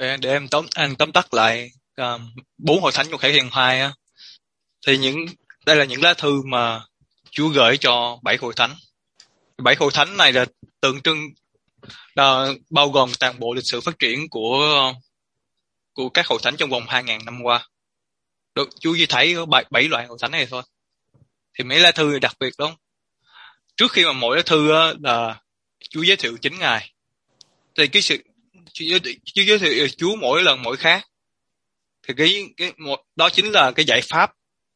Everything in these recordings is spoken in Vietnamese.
Để anh tóm tắt lại bốn hội thánh trong Khải Huyền 2 á, thì đây là những lá thư mà Chúa gửi cho 7 hội thánh. 7 hội thánh này là tượng trưng, là bao gồm toàn bộ lịch sử phát triển của các hội thánh trong vòng 2.000 năm qua. Chúa chỉ thấy có 7 loại hội thánh này thôi. Thì mấy lá thư đặc biệt lắm. Trước khi mà mỗi lá thư á, là Chúa giới thiệu chính Ngài. Thì Chúa giới thiệu Chúa mỗi lần mỗi khác. Thì đó chính là cái giải pháp.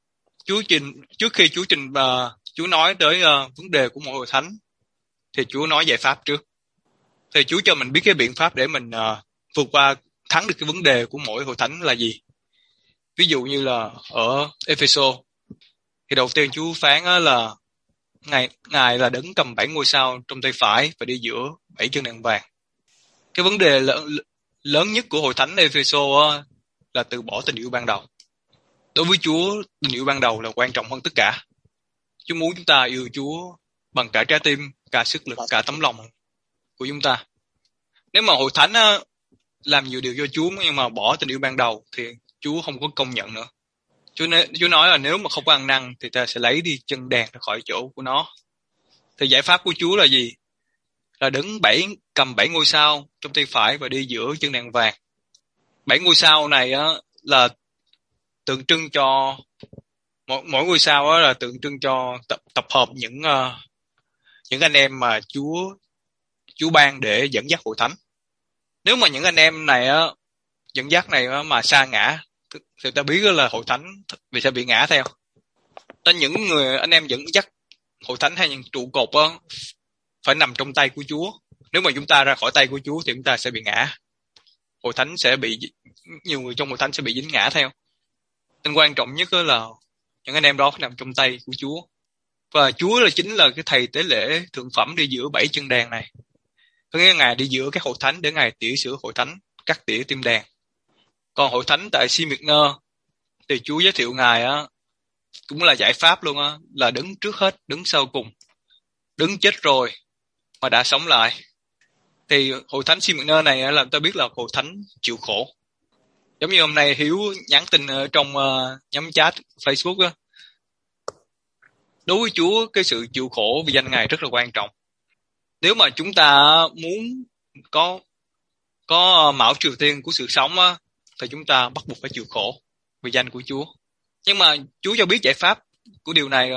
Trước khi Chúa nói tới vấn đề của mỗi hội thánh, thì Chúa nói giải pháp trước. Thì Chúa cho mình biết cái biện pháp để mình vượt qua, thắng được cái vấn đề của mỗi hội thánh là gì. Ví dụ như là ở Ephesos, thì đầu tiên Chúa phán là Ngài là đấng cầm 7 ngôi sao trong tay phải và đi giữa 7 chân đèn vàng. Cái vấn đề lớn nhất của hội thánh Ephesos là từ bỏ tình yêu ban đầu. Đối với Chúa, tình yêu ban đầu là quan trọng hơn tất cả. Chúa muốn chúng ta yêu Chúa bằng cả trái tim, cả sức lực, cả tấm lòng của chúng ta. Nếu mà hội thánh làm nhiều điều cho Chúa nhưng mà bỏ tình yêu ban đầu thì Chúa không có công nhận nữa. Chúa nói là nếu mà không có ăn năn thì ta sẽ lấy đi chân đèn ra khỏi chỗ của nó. Thì giải pháp của Chúa là gì? Là đứng cầm 7 ngôi sao trong tay phải và đi giữa chân đèn vàng. 7 ngôi sao này là tượng trưng cho mỗi ngôi sao là tượng trưng cho tập hợp những anh em mà Chúa ban để dẫn dắt hội thánh. Nếu mà những anh em này dẫn dắt này mà sa ngã thì ta biết là hội thánh vì sẽ bị ngã theo. Nên những người anh em dẫn dắt hội thánh hay những trụ cột phải nằm trong tay của Chúa. Nếu mà chúng ta ra khỏi tay của Chúa thì chúng ta sẽ bị ngã. Hội thánh sẽ bị, nhiều người trong hội thánh sẽ bị dính ngã theo. Nên quan trọng nhất là những anh em đó phải nằm trong tay của Chúa. Và Chúa chính là cái thầy tế lễ thượng phẩm đi giữa 7 chân đèn này. Có nghĩa là Ngài đi giữa các hội thánh để Ngài tỉa sửa hội thánh, cắt tỉa tim đèn. Còn hội thánh tại Smyrna thì Chúa giới thiệu Ngài cũng là giải pháp luôn là đứng trước hết, đứng sau cùng, đứng chết rồi mà đã sống lại. Thì hội thánh Smyrna này làm ta biết là hội thánh chịu khổ. Giống như hôm nay Hiếu nhắn tin trong nhóm chat Facebook đối với Chúa cái sự chịu khổ vì danh Ngài rất là quan trọng. Nếu mà chúng ta muốn có mão triều tiên của sự sống thì chúng ta bắt buộc phải chịu khổ vì danh của Chúa. Nhưng mà Chúa cho biết giải pháp của điều này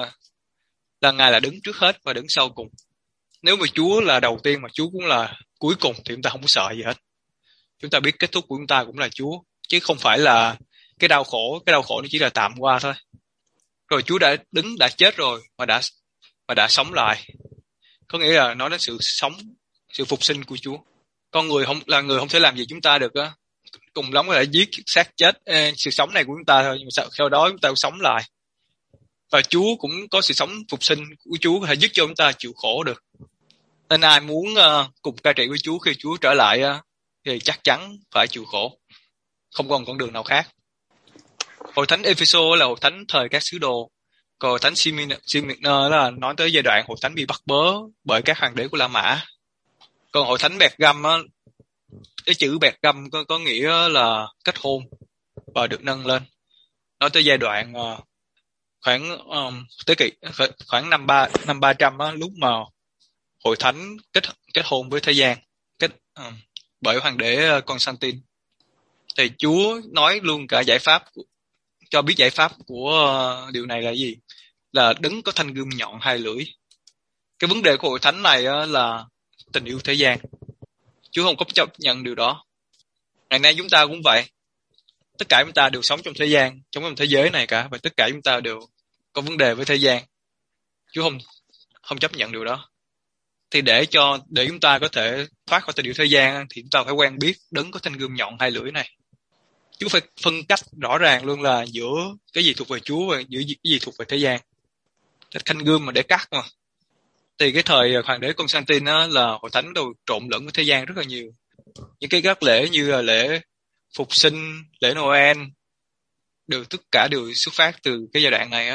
là Ngài là đứng trước hết và đứng sau cùng. Nếu mà Chúa là đầu tiên mà Chúa cũng là cuối cùng thì chúng ta không có sợ gì hết. Chúng ta biết kết thúc của chúng ta cũng là Chúa, chứ không phải là cái đau khổ nó chỉ là tạm qua thôi. Rồi Chúa đã chết rồi mà đã sống lại. Có nghĩa là nói đến sự sống, sự phục sinh của Chúa. Con người không thể làm gì chúng ta được cùng lắm có thể giết xác chết sự sống này của chúng ta thôi, nhưng mà sau đó chúng ta sống lại. Và Chúa cũng có sự sống phục sinh của Chúa có thể giúp cho chúng ta chịu khổ được. Nên ai muốn cùng cai trị với Chúa khi Chúa trở lại thì chắc chắn phải chịu khổ, không còn con đường nào khác. Hội thánh Ephesos là hội thánh thời các sứ đồ, còn hội thánh Smyrna là nói tới giai đoạn hội thánh bị bắt bớ bởi các hoàng đế của La Mã. Còn hội thánh Bẹt Găm cái chữ Bẹt Găm có nghĩa là kết hôn và được nâng lên, nói tới giai đoạn khoảng thế kỷ khoảng năm 300 lúc mà hội thánh kết hôn với thế gian, bởi hoàng đế Constantine. Thì Chúa nói luôn cả giải pháp, cho biết giải pháp của điều này là gì, là đấng có thanh gươm nhọn 2 lưỡi. Cái vấn đề của hội thánh này là tình yêu thế gian. Chúa không có chấp nhận điều đó. Ngày nay chúng ta cũng vậy. Tất cả chúng ta đều sống trong thế gian, trong thế giới này cả, và tất cả chúng ta đều có vấn đề với thế gian. Chúa không chấp nhận điều đó. Thì để chúng ta có thể thoát khỏi tình yêu thế gian thì chúng ta phải quen biết đấng có thanh gươm nhọn 2 lưỡi này. Chúa phải phân cách rõ ràng luôn là giữa cái gì thuộc về Chúa và giữa cái gì thuộc về thế gian. Thanh gươm mà để cắt mà. Thì cái thời hoàng đế Constantine là hội thánh đều trộn lẫn với thế gian rất là nhiều. Những cái các lễ như là lễ phục sinh, lễ Noel tất cả đều xuất phát từ cái giai đoạn này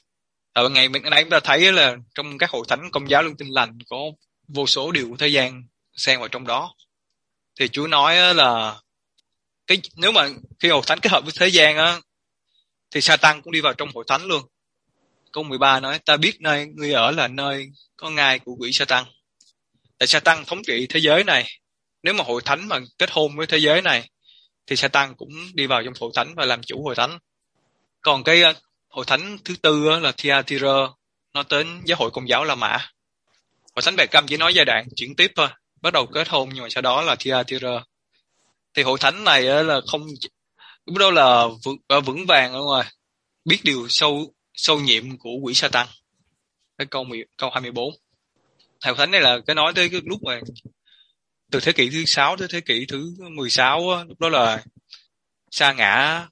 Ở ngày nay chúng ta thấy là trong các hội thánh Công giáo Lương Tin Lành có vô số điều của thế gian xen vào trong đó. Thì Chúa nói là Nếu mà khi hội thánh kết hợp với thế gian á, thì Satan cũng đi vào trong hội thánh luôn. Câu 13 nói, ta biết nơi ngươi ở là nơi có ngai của quỷ Satan. Tại Satan thống trị thế giới này. Nếu mà hội thánh mà kết hôn với thế giới này, thì Satan cũng đi vào trong hội thánh và làm chủ hội thánh. Còn cái hội thánh thứ tư là Thyatira, nó đến giáo hội Công giáo La Mã. Hội thánh Bè Câm chỉ nói giai đoạn chuyển tiếp thôi, bắt đầu kết hôn nhưng mà sau đó là Thyatira. Thì hội thánh này là không, lúc đó là vững vàng ở ngoài, biết điều sâu nhiệm của quỷ Satan. Cái câu 24. Hội thánh này là cái nói tới cái lúc mà từ thế kỷ thứ 6 tới thế kỷ thứ 16 á, lúc đó là sa ngã,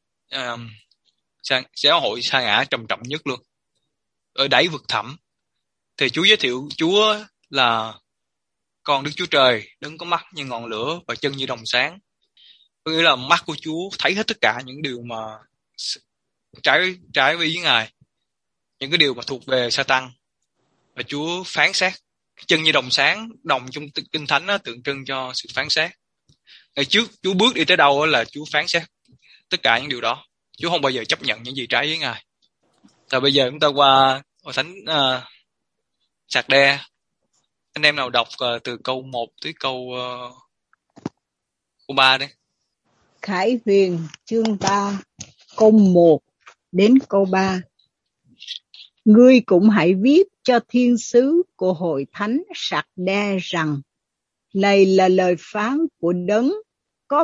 giáo hội sa ngã trầm trọng nhất luôn, ở đáy vực thẳm. Thì Chúa giới thiệu Chúa là con Đức Chúa Trời, đấng có mắt như ngọn lửa và chân như đồng sáng. Có nghĩa là mắt của Chúa thấy hết tất cả những điều mà trái với Ngài, những cái điều mà thuộc về Satan, và Chúa phán xét. Chân như đồng sáng, đồng trong Kinh Thánh đó, tượng trưng cho sự phán xét. Ngày trước Chúa bước đi tới đâu là Chúa phán xét tất cả những điều đó. Chúa không bao giờ chấp nhận những gì trái với Ngài. Rồi bây giờ chúng ta qua hội thánh Sạc Đe. Anh em nào đọc từ câu 1 tới câu 3 đấy. Khải Huyền chương 3 câu 1 đến câu 3. Ngươi cũng hãy viết cho thiên sứ của hội thánh Sạc Đe rằng, này là lời phán của đấng có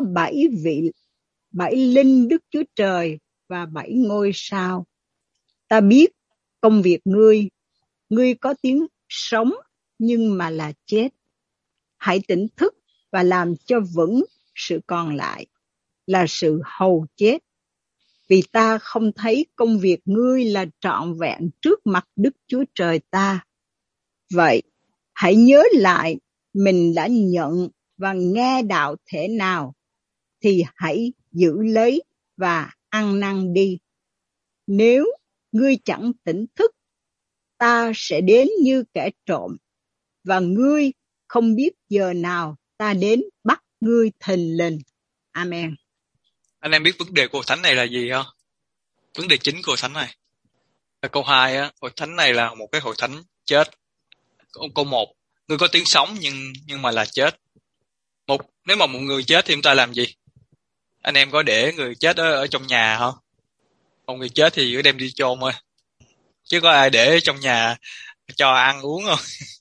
7 linh Đức Chúa Trời và 7 ngôi sao. Ta biết công việc ngươi có tiếng sống nhưng mà là chết. Hãy tỉnh thức và làm cho vững sự còn lại là sự hầu chết. Vì ta không thấy công việc ngươi là trọn vẹn trước mặt Đức Chúa Trời ta. Vậy, hãy nhớ lại mình đã nhận và nghe đạo thể nào, thì hãy giữ lấy và ăn năn đi. Nếu ngươi chẳng tỉnh thức, ta sẽ đến như kẻ trộm, và ngươi không biết giờ nào ta đến bắt ngươi thình lình. Amen. Anh em biết vấn đề của hội thánh này là gì không? Vấn đề chính của hội thánh này. Câu 2 á, hội thánh này là một cái hội thánh chết. Câu 1, ngươi có tiếng sống nhưng mà là chết. Nếu mà một người chết thì chúng ta làm gì? Anh em có để người chết ở trong nhà không? Một người chết thì cứ đem đi chôn thôi. Chứ có ai để trong nhà cho ăn uống không?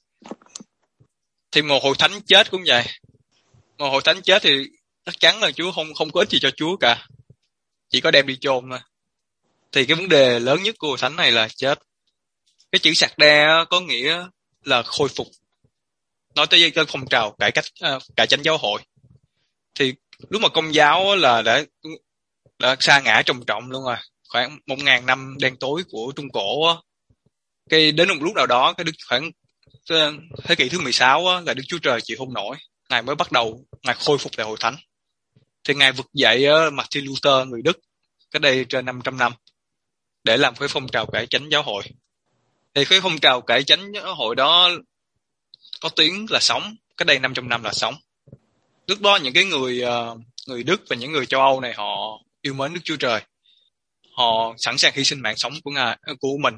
Thì một hội thánh chết cũng vậy. Một hội thánh chết thì chắc chắn là Chúa không có ích gì cho Chúa cả, chỉ có đem đi chôn thôi. Thì cái vấn đề lớn nhất của hội thánh này là chết. Cái chữ Sạc Đe có nghĩa là khôi phục. Nói tới cái phong trào cải chánh giáo hội. Thì lúc mà Công giáo là đã sa ngã trầm trọng luôn rồi, khoảng 1.000 năm đen tối của Trung Cổ á. Cái đến một lúc nào đó, khoảng thế kỷ thứ 16 á, là Đức Chúa Trời chịu không nổi, Ngài mới bắt đầu Ngài khôi phục lại hội thánh. Thì Ngài vực dậy Martin Luther người Đức cách đây trên 500 năm để làm cái phong trào cải chánh giáo hội. Thì cái phong trào cải chánh giáo hội đó có tiếng là sống, cách đây 500 năm là sống. Lúc đó những cái người Đức và những người châu Âu này họ yêu mến Đức Chúa Trời, họ sẵn sàng hy sinh mạng sống của mình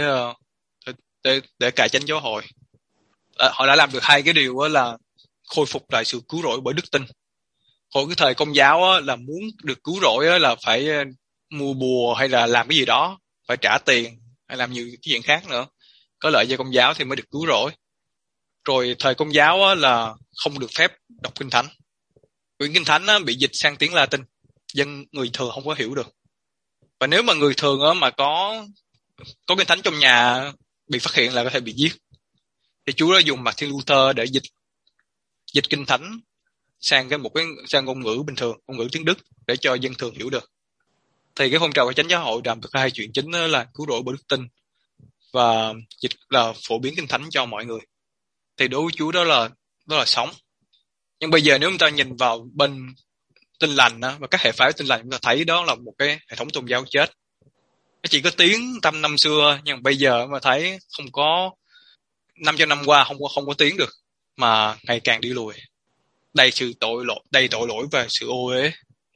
để cải chánh giáo hội. Họ đã làm được hai cái điều là khôi phục lại sự cứu rỗi bởi đức tin. Hồi cái thời Công giáo là muốn được cứu rỗi là phải mua bùa hay là làm cái gì đó, phải trả tiền hay làm nhiều cái chuyện khác nữa, có lợi cho Công giáo thì mới được cứu rỗi. Rồi thời Công giáo là không được phép đọc Kinh Thánh. Quyển Kinh Thánh bị dịch sang tiếng Latin, người thường không có hiểu được. Và nếu mà người thường mà có Kinh Thánh trong nhà bị phát hiện là có thể bị giết. Thì Chúa đã dùng Martin Luther để dịch Kinh Thánh sang sang ngôn ngữ bình thường, ngôn ngữ tiếng Đức, để cho dân thường hiểu được. Thì cái phong trào cải chánh giáo hội làm được hai chuyện chính là cứu rỗi bởi đức tin và dịch là phổ biến Kinh Thánh cho mọi người. Thì đối với Chúa đó là sống. Nhưng bây giờ nếu chúng ta nhìn vào bên Tin Lành và các hệ phái Tin Lành, chúng ta thấy đó là một cái hệ thống tôn giáo chết. Nó chỉ có tiếng tăm năm xưa, nhưng bây giờ mà thấy không có 500 năm qua không có tiếng được, mà ngày càng đi lùi. Đầy tội lỗi và sự ô uế.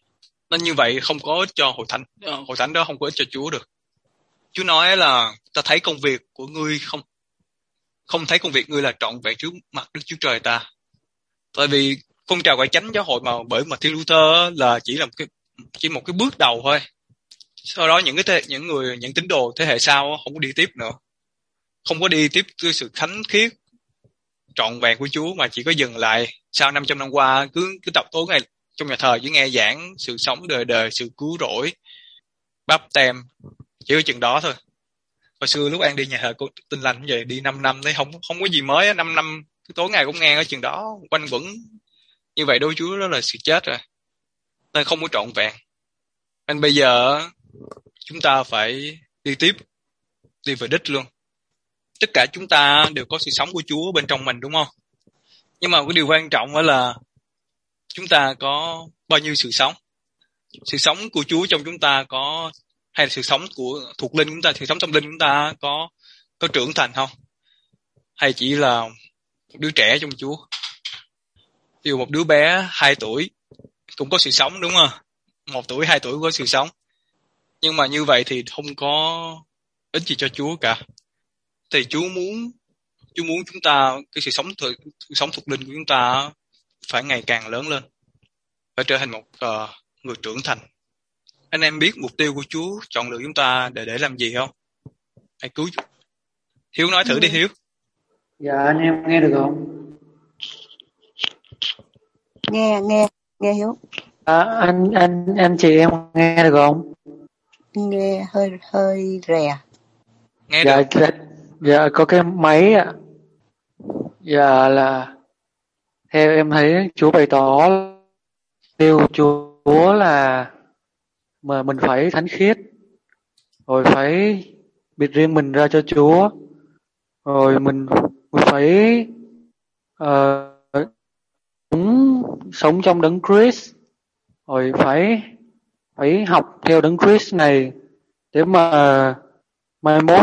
Nên như vậy không có ích cho hội thánh đó không có ích cho Chúa được. Chúa nói là ta thấy công việc của ngươi không thấy công việc ngươi là trọn vẹn trước mặt Đức Chúa Trời ta. Tại vì phong trào cải chánh giáo hội mà bởi Martin Luther là chỉ một cái bước đầu thôi. Sau đó những tín đồ thế hệ sau không có đi tiếp nữa, không có đi tiếp cái sự thánh khiết trọn vẹn của Chúa, mà chỉ có dừng lại sau 500 năm qua cứ tập tối ngày trong nhà thờ chỉ nghe giảng sự sống đời đời, sự cứu rỗi, báp tem, chỉ có chừng đó thôi. Hồi xưa lúc An đi nhà thờ cô Tin Lành vậy, đi 5 năm thấy không có gì mới á, 5 năm cứ tối ngày cũng nghe ở chừng đó, quanh quẩn như vậy đối Chúa đó là sự chết rồi, nên không có trọn vẹn. Nên bây giờ chúng ta phải đi tiếp, đi về đích luôn. Tất cả chúng ta đều có sự sống của Chúa bên trong mình, đúng không? Nhưng mà cái điều quan trọng đó là chúng ta có bao nhiêu sự sống. Sự sống của Chúa trong chúng ta có, hay là sự sống của thuộc linh chúng ta, sự sống tâm linh chúng ta có trưởng thành không? Hay chỉ là một đứa trẻ trong Chúa? Ví dụ một đứa bé 2 tuổi cũng có sự sống, đúng không? 1 tuổi, 2 tuổi có sự sống. Nhưng mà như vậy thì không có ích gì cho Chúa cả. Thì Chúa muốn chúng ta, cái sự sống thuộc linh của chúng ta phải ngày càng lớn lên, phải trở thành một người trưởng thành. Anh em biết mục tiêu của Chúa chọn lựa chúng ta để làm gì không? Hãy cứu Hiếu nói thử đi Hiếu. Dạ anh em nghe được không? Nghe Hiếu. Anh chị em nghe được không? Nghe hơi rè. Nghe dạ, được. Dạ có cái máy ạ. Dạ là theo em thấy Chúa bày tỏ điều Chúa là mà mình phải thánh khiết, rồi phải biệt riêng mình ra cho Chúa, rồi mình phải sống trong đấng Christ, rồi phải học theo đấng Christ này để mà mai mốt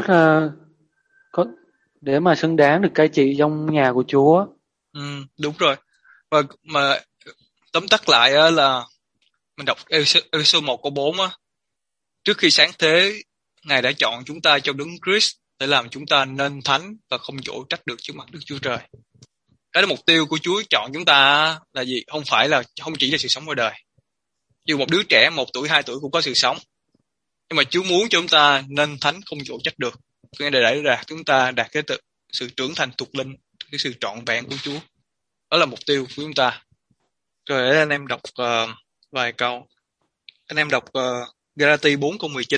để mà xứng đáng được cai trị trong nhà của Chúa. Đúng rồi. Và mà tóm tắt lại là mình đọc Ê-phê-sô 1 câu 4 á, trước khi sáng thế Ngài đã chọn chúng ta trong đấng Christ để làm chúng ta nên thánh và không dỗ trách được trước mặt Đức Chúa Trời. Cái đó mục tiêu của Chúa chọn chúng ta là gì? Không chỉ là sự sống ở đời. Dù một đứa trẻ 1 tuổi, 2 tuổi cũng có sự sống, nhưng mà Chúa muốn cho chúng ta nên thánh không dỗ trách được, để đạt chúng ta đạt cái sự trưởng thành thuộc linh, cái sự trọn vẹn của Chúa. Đó là mục tiêu của chúng ta. Rồi để anh em đọc vài câu. Anh em đọc Galati 4 câu 19.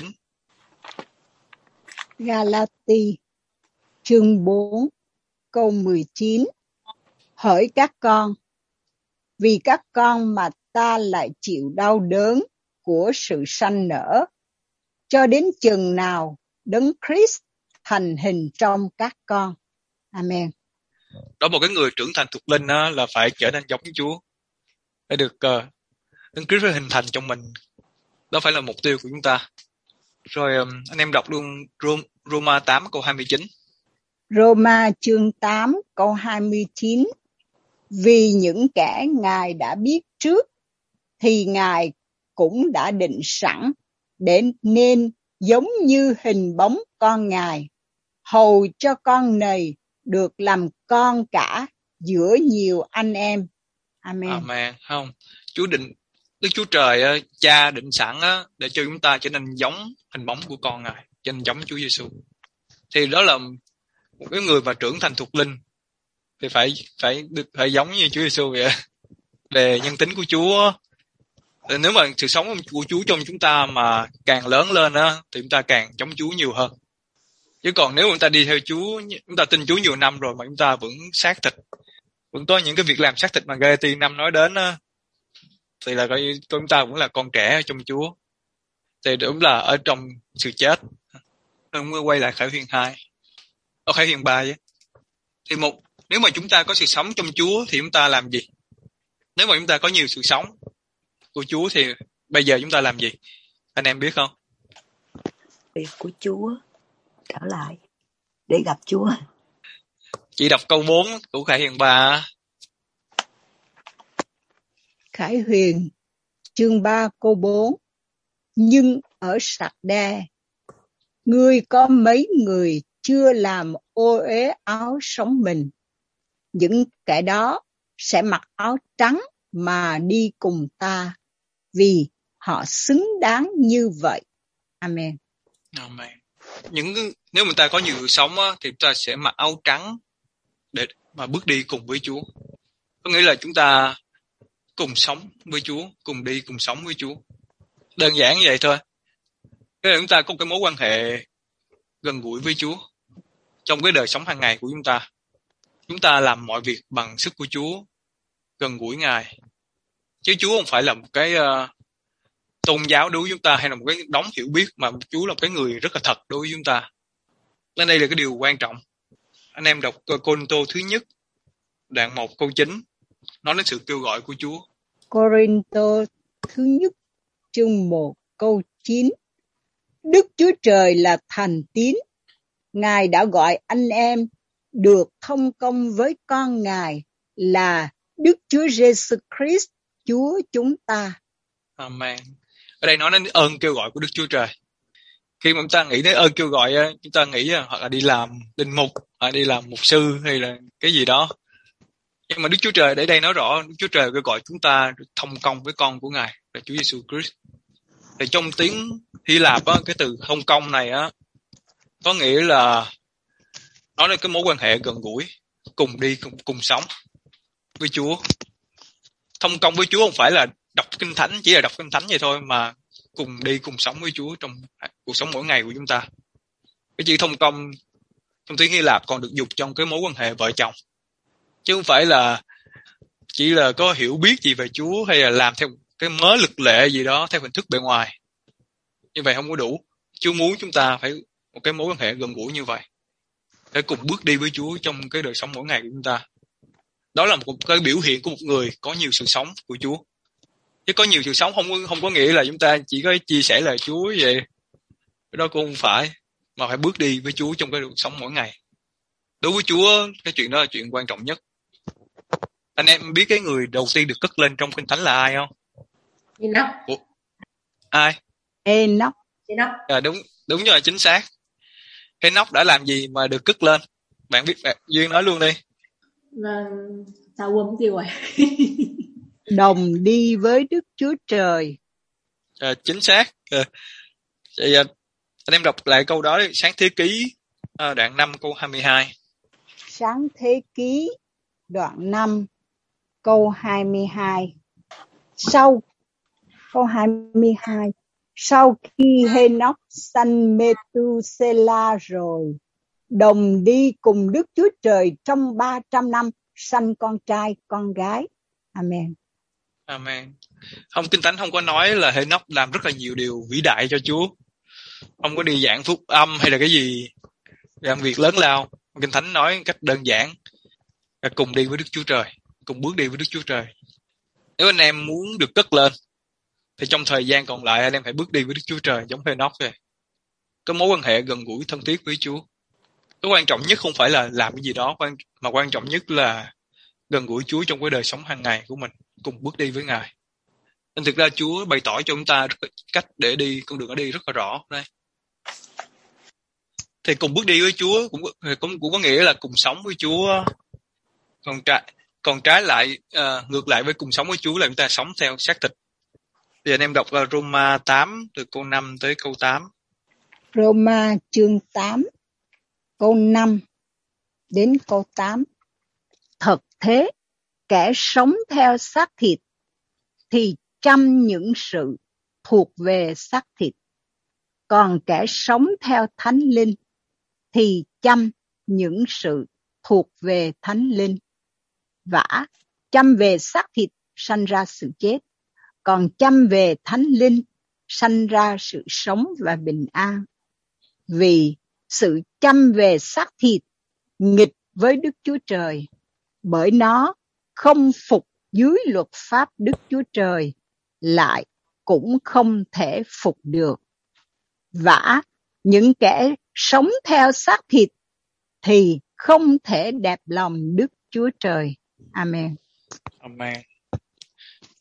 Galati chương 4 câu 19. Hỡi các con, vì các con mà ta lại chịu đau đớn của sự sanh nở, cho đến chừng nào đấng Christ thành hình trong các con. Amen. Đó, một cái người trưởng thành thuộc linh đó, là phải trở nên giống Chúa, phải được đấng Christ phải hình thành trong mình. Đó phải là mục tiêu của chúng ta. Rồi anh em đọc luôn Roma 8 câu 29. Roma chương 8 câu 29. Vì những kẻ Ngài đã biết trước thì Ngài cũng đã định sẵn để nên giống như hình bóng con Ngài, hầu cho con này được làm con cả giữa nhiều anh em. Amen. Amen. Không, Đức Chúa Trời Cha định sẵn để cho chúng ta trở nên giống hình bóng của con Ngài, trở nên giống Chúa Giêsu. Thì đó là một cái người mà trưởng thành thuộc linh thì phải giống như Chúa Giêsu vậy. Về nhân tính của Chúa, nếu mà sự sống của Chúa trong chúng ta mà càng lớn lên thì chúng ta càng giống Chúa nhiều hơn. Chứ còn nếu chúng ta đi theo Chúa, chúng ta tin Chúa nhiều năm rồi mà chúng ta vẫn xác thịt, vẫn có những cái việc làm xác thịt mà Galati 5 nói đến thì là chúng ta vẫn là con trẻ trong Chúa, thì đúng là ở trong sự chết. Nên quay lại Khải Huyền 2, Khải Huyền 3 vậy. Thì nếu mà chúng ta có sự sống trong Chúa thì chúng ta làm gì? Nếu mà chúng ta có nhiều sự sống của Chúa thì bây giờ chúng ta làm gì? Anh em biết không? Việc của Chúa trở lại để gặp Chúa. Chị đọc câu 4 của Khải Huyền 3. Khải Huyền chương 3 câu 4. Nhưng ở Sạc-đa, ngươi có mấy người chưa làm ô uế áo sống mình. Những kẻ đó sẽ mặc áo trắng mà đi cùng ta, vì họ xứng đáng như vậy. Amen. Amen. Nếu mà ta có nhiều sự sống á, thì ta sẽ mặc áo trắng để mà bước đi cùng với Chúa. Có nghĩa là chúng ta cùng sống với Chúa, cùng đi cùng sống với Chúa. Đơn giản như vậy thôi. Thế là chúng ta có cái mối quan hệ gần gũi với Chúa trong cái đời sống hàng ngày của chúng ta. Chúng ta làm mọi việc bằng sức của Chúa, gần gũi Ngài. Chứ Chúa không phải là một cái tôn giáo đối với chúng ta, hay là một cái đống hiểu biết, mà Chúa là một cái người rất là thật đối với chúng ta. Nên đây là cái điều quan trọng. Anh em đọc Cô-rinh-tô thứ nhất, đoạn 1 câu 9, nói đến sự kêu gọi của Chúa. Cô-rinh-tô thứ nhất chương 1 câu 9. Đức Chúa Trời là thành tín. Ngài đã gọi anh em được thông công với con Ngài là Đức Chúa Giêsu Christ, Chúa chúng ta. Amen. Ở đây nói đến ơn kêu gọi của Đức Chúa Trời. Khi mà chúng ta nghĩ đến ơn kêu gọi, chúng ta nghĩ hoặc là đi làm linh mục, hoặc đi làm mục sư, hay là cái gì đó. Nhưng mà Đức Chúa Trời ở đây nói rõ, Đức Chúa Trời kêu gọi chúng ta thông công với con của Ngài là Chúa Giêsu Christ. Thì trong tiếng Hy Lạp á, cái từ thông công này á có nghĩa là nói đến cái mối quan hệ gần gũi, cùng đi cùng sống với Chúa. Thông công với Chúa không phải là đọc kinh thánh, chỉ là đọc kinh thánh vậy thôi, mà cùng đi cùng sống với Chúa trong cuộc sống mỗi ngày của chúng ta. Cái chữ thông công trong tiếng Hy Lạp còn được dùng trong cái mối quan hệ vợ chồng, chứ không phải là chỉ là có hiểu biết gì về Chúa, hay là làm theo cái mớ luật lệ gì đó theo hình thức bề ngoài. Như vậy không có đủ. Chúa muốn chúng ta phải một cái mối quan hệ gần gũi như vậy, để cùng bước đi với Chúa trong cái đời sống mỗi ngày của chúng ta. Đó là một cái biểu hiện của một người có nhiều sự sống của Chúa. Chứ có nhiều sự sống không có nghĩa là chúng ta chỉ có chia sẻ lời Chúa vậy. Cái đó cũng không phải, mà phải bước đi với Chúa trong cái cuộc sống mỗi ngày. Đối với Chúa, cái chuyện đó là chuyện quan trọng nhất. Anh em biết cái người đầu tiên được cất lên trong Kinh Thánh là ai không? Enoch. Ai? Enoch. Đúng rồi, chính xác. Enoch đã làm gì mà được cất lên? Bạn biết, Duyên nói luôn đi. Sao quên mất tiêu rồi. Đồng đi với Đức Chúa Trời. Chính xác. Vậy anh em đọc lại câu đó đi. Sáng Thế Ký đoạn 5 câu 22. Sáng Thế Ký đoạn 5 câu 22. Câu 22. Sau khi Henoch sanh Methusela rồi, đồng đi cùng Đức Chúa Trời trong 300 năm, sanh con trai con gái. Amen. Amen. Kinh Thánh không có nói là Henoch làm rất là nhiều điều vĩ đại cho Chúa, không có đi giảng phúc âm hay là cái gì làm việc lớn lao. Kinh Thánh nói cách đơn giản là cùng đi với Đức Chúa Trời, cùng bước đi với Đức Chúa Trời. Nếu anh em muốn được cất lên thì trong thời gian còn lại anh em phải bước đi với Đức Chúa Trời giống Henoch vậy. Có mối quan hệ gần gũi thân thiết với Chúa. Cái quan trọng nhất không phải là làm cái gì đó, mà quan trọng nhất là gần gũi Chúa trong cái đời sống hàng ngày của mình, cùng bước đi với Ngài. Nên thực ra Chúa bày tỏ cho chúng ta cách để đi, con đường ở đi rất là rõ đây. Thì cùng bước đi với Chúa cũng có nghĩa là cùng sống với Chúa. Còn trái lại, ngược lại với cùng sống với Chúa là chúng ta sống theo xác thịt. Thì anh em đọc Roma 8 từ câu 5 tới câu 8. Roma chương 8 câu 5 đến câu 8. Thật thế, kẻ sống theo xác thịt thì chăm những sự thuộc về xác thịt, còn kẻ sống theo Thánh Linh thì chăm những sự thuộc về Thánh Linh. Vả, chăm về xác thịt sanh ra sự chết, còn chăm về Thánh Linh sanh ra sự sống và bình an. Vì sự chăm về xác thịt nghịch với Đức Chúa Trời, bởi nó không phục dưới luật pháp Đức Chúa Trời, lại cũng không thể phục được. Vả, những kẻ sống theo xác thịt thì không thể đẹp lòng Đức Chúa Trời. Amen. Amen.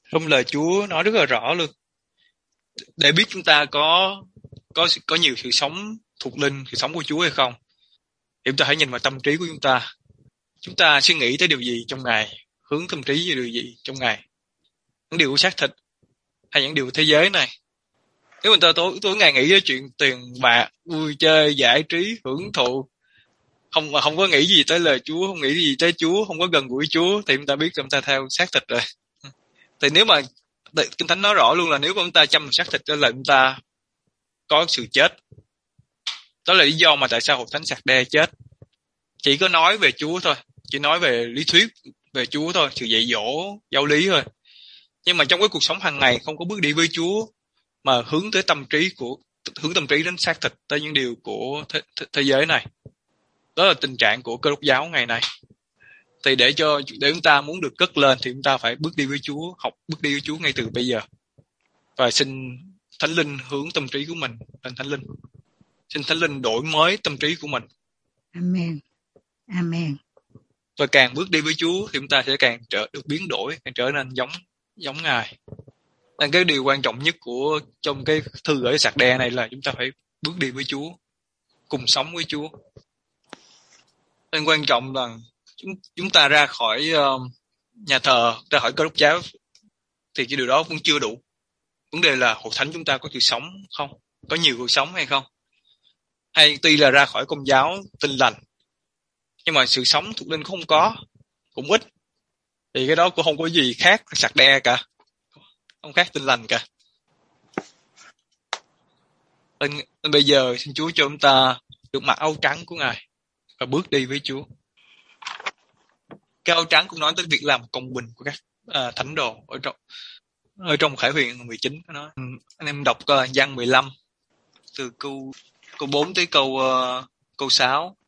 Trong lời Chúa nói rất là rõ luôn. Để biết chúng ta có nhiều sự sống thuộc linh, sự sống của Chúa hay không, thì chúng ta hãy nhìn vào tâm trí của chúng ta. Chúng ta suy nghĩ tới điều gì trong ngày, hướng tâm trí về điều gì trong ngày, những điều của xác thịt hay những điều của thế giới này. Nếu mình ta tối ngày nghĩ tới chuyện tiền bạc, vui chơi, giải trí, hưởng thụ, không có nghĩ gì tới lời Chúa, không nghĩ gì tới Chúa, không có gần gũi Chúa, thì chúng ta biết chúng ta theo xác thịt rồi. Thì nếu mà Kinh Thánh nói rõ luôn là nếu mà chúng ta chăm xác thịt là chúng ta có sự chết. Đó là lý do mà tại sao Hội Thánh Sạc Đe chết. Chỉ có nói về Chúa thôi, chỉ nói về lý thuyết về Chúa thôi, sự dạy dỗ, giáo lý thôi. Nhưng mà trong cái cuộc sống hàng ngày không có bước đi với Chúa, mà hướng tâm trí đến xác thịt, tới những điều của thế giới này. Đó là tình trạng của Cơ Đốc giáo ngày nay. Thì để chúng ta muốn được cất lên thì chúng ta phải bước đi với Chúa, học bước đi với Chúa ngay từ bây giờ. Và xin Thánh Linh hướng tâm trí của mình lên Thánh Linh. Xin Thánh Linh đổi mới tâm trí của mình. Amen. Amen. Và càng bước đi với Chúa thì chúng ta sẽ càng được biến đổi, càng trở nên giống Ngài. Nên cái điều quan trọng nhất trong cái thư gửi Sạc Đe này là chúng ta phải bước đi với Chúa, cùng sống với Chúa. Nên quan trọng là chúng ta ra khỏi nhà thờ, ra khỏi Cơ Đốc giáo thì cái điều đó cũng chưa đủ. Vấn đề là Hội Thánh chúng ta có sự sống không? Có nhiều cuộc sống hay không? Hay tuy là ra khỏi Công giáo Tin Lành, nhưng mà sự sống thuộc linh không có, cũng ít. Thì cái đó cũng không có gì khác Sạc Đe cả, không khác Tin Lành cả. Nên bây giờ xin Chúa cho chúng ta được mặc áo trắng của Ngài và bước đi với Chúa. Cái áo trắng cũng nói tới việc làm công bình của các thánh đồ ở trong Khải Huyền 19 có nói. Anh em đọc Giăng 15 từ câu 4 tới câu 6.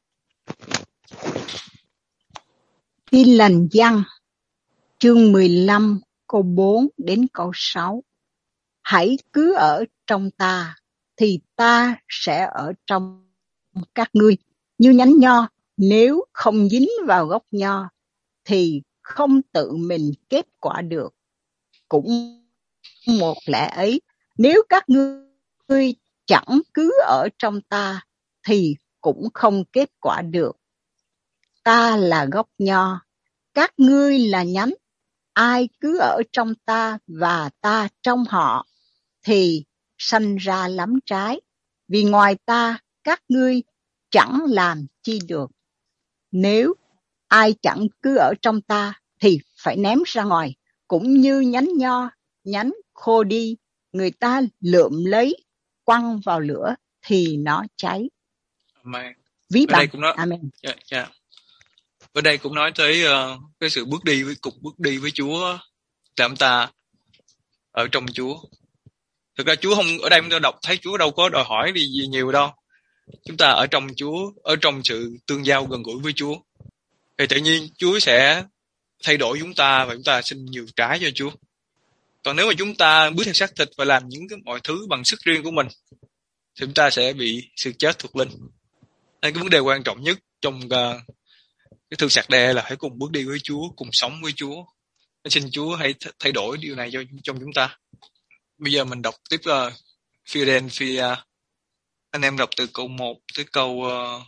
Tin Lành Giăng chương 15 câu 4 đến câu 6. Hãy cứ ở trong ta, thì ta sẽ ở trong các ngươi. Như nhánh nho, nếu không dính vào gốc nho, thì không tự mình kết quả được. Cũng một lẽ ấy, nếu các ngươi chẳng cứ ở trong ta, thì cũng không kết quả được. Ta là gốc nho, các ngươi là nhánh. Ai cứ ở trong ta và ta trong họ, thì sanh ra lắm trái. Vì ngoài ta, các ngươi chẳng làm chi được. Nếu ai chẳng cứ ở trong ta, thì phải ném ra ngoài. Cũng như nhánh nho, nhánh khô đi, người ta lượm lấy, quăng vào lửa, thì nó cháy. Amen. Ví bằng. Amen. Yeah. Ở đây cũng nói tới cái sự bước đi với Chúa, làm ta ở trong Chúa. Thực ra Chúa không, ở đây chúng ta đọc thấy Chúa đâu có đòi hỏi gì nhiều đâu. Chúng ta ở trong Chúa, ở trong sự tương giao gần gũi với Chúa, thì tự nhiên Chúa sẽ thay đổi chúng ta và chúng ta sinh nhiều trái cho Chúa. Còn nếu mà chúng ta bước theo xác thịt và làm những mọi thứ bằng sức riêng của mình, thì chúng ta sẽ bị sự chết thuộc linh. Nên cái vấn đề quan trọng nhất trong cái thư Sạc Đe là hãy cùng bước đi với Chúa, cùng sống với Chúa. Nên xin Chúa hãy thay đổi điều này trong chúng ta. Bây giờ mình đọc tiếp Philadelphia. Anh em đọc từ câu 1 tới câu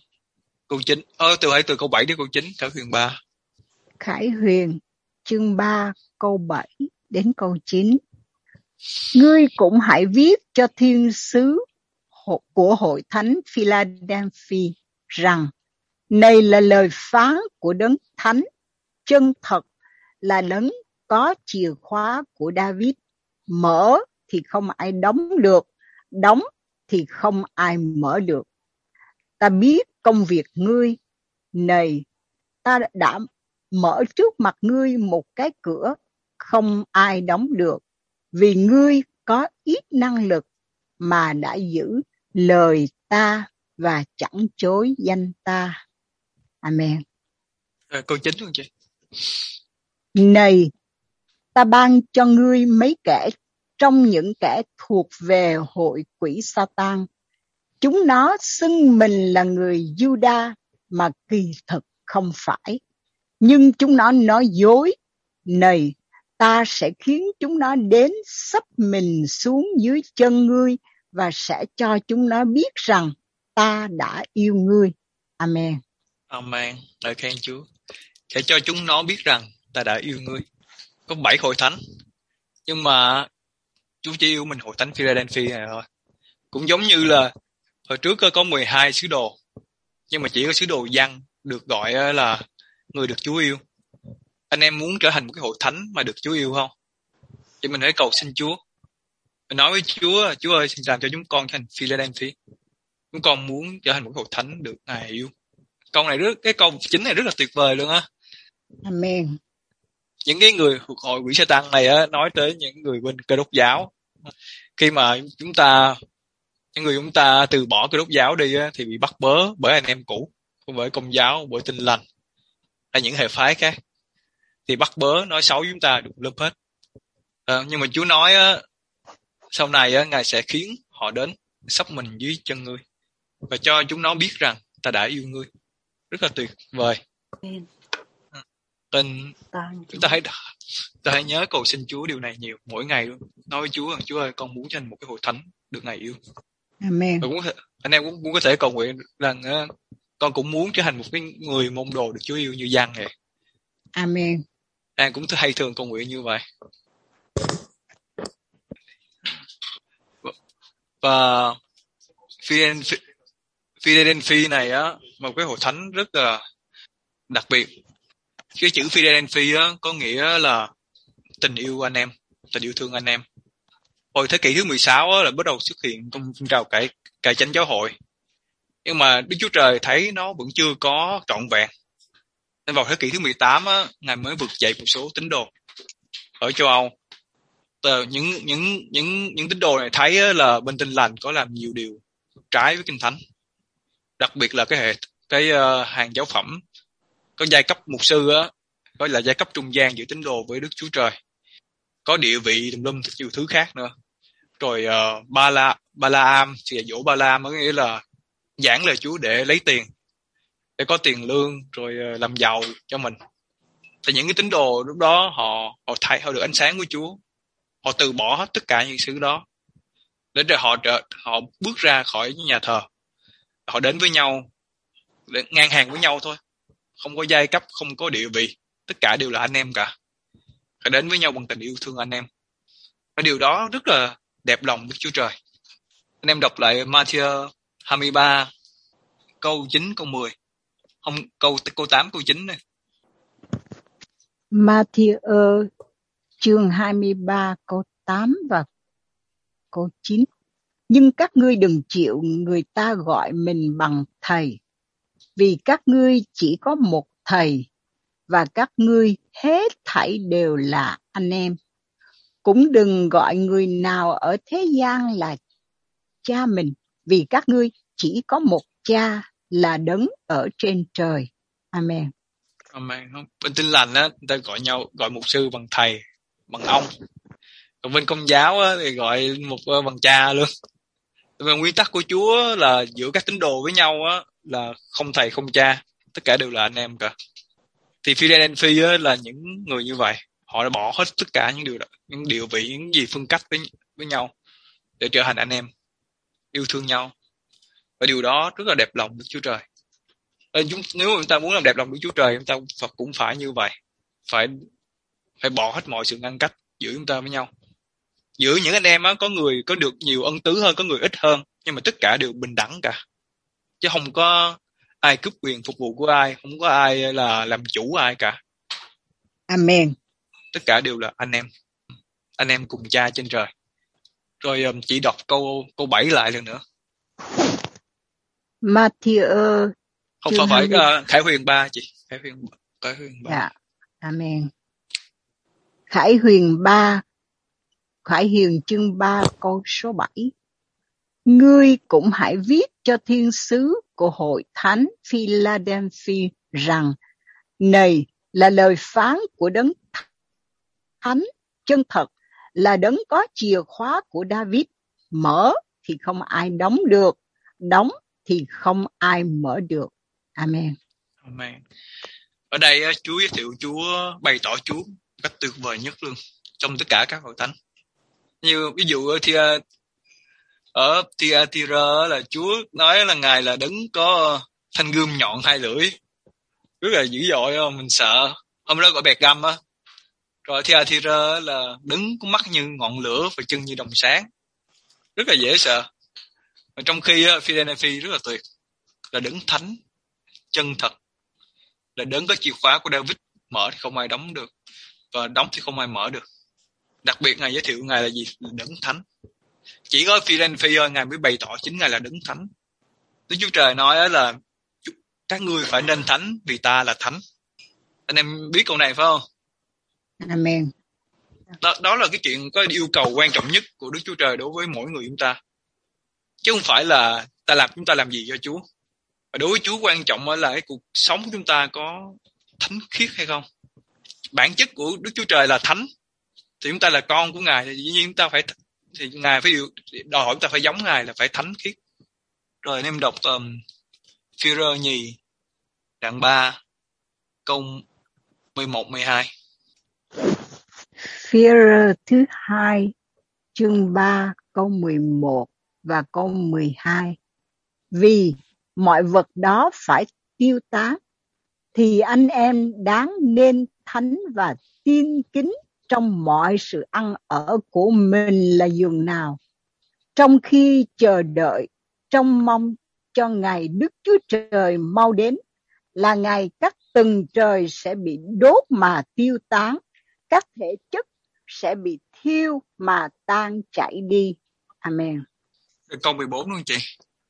9. Từ câu 7 đến câu 9, Khải Huyền 3. Khải Huyền chương 3 câu 7 đến câu 9. Ngươi cũng hãy viết cho thiên sứ của hội thánh Philadelphia rằng: này là lời phán của đấng thánh, chân thật, là đấng có chìa khóa của David. Mở thì không ai đóng được, đóng thì không ai mở được. Ta biết công việc ngươi, này ta đã mở trước mặt ngươi một cái cửa, không ai đóng được, vì ngươi có ít năng lực mà đã giữ lời ta và chẳng chối danh ta. Amen. Câu 9 luôn chị. Này, ta ban cho ngươi mấy kẻ trong những kẻ thuộc về hội quỷ Sa-tan. Chúng nó xưng mình là người Juda mà kỳ thực không phải. Nhưng chúng nó nói dối. Này, ta sẽ khiến chúng nó đến sấp mình xuống dưới chân ngươi và sẽ cho chúng nó biết rằng ta đã yêu ngươi. Amen. Amen. Lời khen Chúa. Để cho chúng nó biết rằng ta đã yêu ngươi. Có 7 hội thánh, nhưng mà Chúa chỉ yêu mình hội thánh Philadelphia này thôi. Cũng giống như là hồi trước có 12 sứ đồ, nhưng mà chỉ có sứ đồ Giăng được gọi là người được Chúa yêu. Anh em muốn trở thành một cái hội thánh mà được Chúa yêu không? Thì mình hãy cầu xin Chúa. Mình nói với Chúa, Chúa ơi, xin làm cho chúng con thành Philadelphia. Chúng con muốn trở thành một hội thánh được Ngài yêu. Cái câu chính này rất là tuyệt vời luôn á. Amen. Những cái người thuộc hội quỷ Sa-tan này á, nói tới những người bên Cơ Đốc giáo. Khi mà những người chúng ta từ bỏ Cơ Đốc giáo đi á, thì bị bắt bớ bởi anh em cũ, bởi Công giáo, bởi Tin Lành, hay những hệ phái khác. Thì bắt bớ nói xấu chúng ta đụng lớp hết. Nhưng mà Chúa nói á, sau này á, Ngài sẽ khiến họ đến sắp mình dưới chân ngươi và cho chúng nó biết rằng ta đã yêu ngươi. Rất là tuyệt vời. Tên chúng ta hãy nhớ cầu xin Chúa điều này nhiều mỗi ngày luôn. Nói với Chúa rằng Chúa ơi, con muốn trở thành một cái hội thánh được Ngài yêu. Amen. Và anh em cũng có thể cầu nguyện rằng con cũng muốn trở thành một cái người môn đồ được Chúa yêu như Giăng này. Amen. Anh cũng hay thường cầu nguyện như vậy. Và Philadelphia này á, một cái hội thánh rất là đặc biệt. Cái chữ Philadelphia á, có nghĩa là tình yêu anh em, tình yêu thương anh em. Hồi thế kỷ thứ 16 á, là bắt đầu xuất hiện trong phong trào cải chánh giáo hội. Nhưng mà Đức Chúa Trời thấy nó vẫn chưa có trọn vẹn. Nên vào thế kỷ thứ 18 á, Ngài mới vực dậy một số tín đồ ở châu Âu. Những tín đồ này thấy á, là bên Tin Lành có làm nhiều điều trái với Kinh Thánh. Đặc biệt là cái hàng giáo phẩm, có giai cấp mục sư á, gọi là giai cấp trung gian giữa tín đồ với Đức Chúa Trời, có địa vị tùm lum nhiều thứ khác nữa. Rồi Ba La Am, sự dạy dỗ Ba La Am có nghĩa là giảng lời Chúa để lấy tiền, để có tiền lương rồi làm giàu cho mình. Thì những cái tín đồ lúc đó họ được ánh sáng của Chúa, họ từ bỏ hết tất cả những thứ đó để rồi họ bước ra khỏi nhà thờ, họ đến với nhau để ngang hàng với nhau thôi, không có giai cấp, không có địa vị, tất cả đều là anh em cả. Họ đến với nhau bằng tình yêu thương anh em. Và điều đó rất là đẹp lòng Đức Chúa Trời. Anh em đọc lại Matthew 23 câu 9 câu 10, không câu 8 câu 9 này. Matthew chương 23 câu 8 và câu 9. Nhưng các ngươi đừng chịu người ta gọi mình bằng thầy, vì các ngươi chỉ có một thầy và các ngươi hết thảy đều là anh em. Cũng đừng gọi người nào ở thế gian là cha mình, vì các ngươi chỉ có một cha là Đấng ở trên trời. Amen. Amen. Bên Tin Lành á, người ta gọi mục sư bằng thầy, bằng ông. Còn bên Công giáo á, thì gọi bằng cha luôn. Về nguyên tắc của Chúa là giữa các tín đồ với nhau á, là không thầy không cha, tất cả đều là anh em cả. Thì Philadelphia á, là những người như vậy, họ đã bỏ hết tất cả những điều đó, những địa vị, những gì phân cách với nhau để trở thành anh em, yêu thương nhau. Và điều đó rất là đẹp lòng Đức Chúa Trời. Nếu chúng ta muốn làm đẹp lòng Đức Chúa Trời, chúng ta cũng phải như vậy, phải bỏ hết mọi sự ngăn cách giữa chúng ta với nhau. Giữa những anh em á, có người có được nhiều ân tứ hơn, có người ít hơn, nhưng mà tất cả đều bình đẳng cả, chứ không có ai cướp quyền phục vụ của ai, không có ai là làm chủ ai cả. Amen. Tất cả đều là anh em cùng cha trên trời. Rồi chị đọc câu 7 lại lần nữa. Matthew Không phải Khải Huyền 3 chị. Khải Huyền 3. Dạ. Amen. Khải Huyền chương 3 câu số 7. Ngươi cũng hãy viết cho thiên sứ của hội thánh Philadelphia rằng, này là lời phán của Đấng Thánh chân thật, là Đấng có chìa khóa của David, mở thì không ai đóng được, đóng thì không ai mở được. Amen. Amen. Ở đây Chúa giới thiệu, Chúa bày tỏ Chúa cách tuyệt vời nhất luôn trong tất cả các hội thánh. Như ví dụ ở Thyatira là Chúa nói là Ngài là đấng có thanh gươm nhọn 2 lưỡi, rất là dữ dội không? Mình sợ. Hôm đó gọi bẹt găm á. Rồi Thyatira là đấng có mắt như ngọn lửa và chân như đồng sáng, rất là dễ sợ. Mà trong khi Philadelphia rất là tuyệt, là đấng thánh, chân thật, là đấng có chìa khóa của David, mở thì không ai đóng được, và đóng thì không ai mở được. Đặc biệt Ngài giới thiệu Ngài là gì? Là đấng thánh. Chỉ có Philadelphia thôi Ngài mới bày tỏ chính Ngài là đấng thánh. Đức Chúa Trời nói là các ngươi phải nên thánh vì ta là thánh. Anh em biết câu này phải không? Amen. Đó là cái chuyện có yêu cầu quan trọng nhất của Đức Chúa Trời đối với mỗi người chúng ta. Chứ không phải là chúng ta làm gì cho Chúa. Và đối với Chúa quan trọng là cái cuộc sống của chúng ta có thánh khiết hay không. Bản chất của Đức Chúa Trời là thánh, thì chúng ta là con của Ngài, thì dĩ nhiên chúng ta phải, thì Ngài phải đòi hỏi chúng ta phải giống Ngài là phải thánh khiết. Rồi anh em đọc Phi-rơ nhì đoạn 3 câu 11-12. Phi-rơ thứ 2 chương 3 câu 11 và câu 12. Vì mọi vật đó phải tiêu tán, thì anh em đáng nên thánh và tin kính trong mọi sự ăn ở của mình là dường nào, trong khi chờ đợi trông mong cho ngày Đức Chúa Trời mau đến, là ngày các tầng trời sẽ bị đốt mà tiêu tán, các thể chất sẽ bị thiêu mà tan chảy đi. Amen. Câu 14 luôn chị.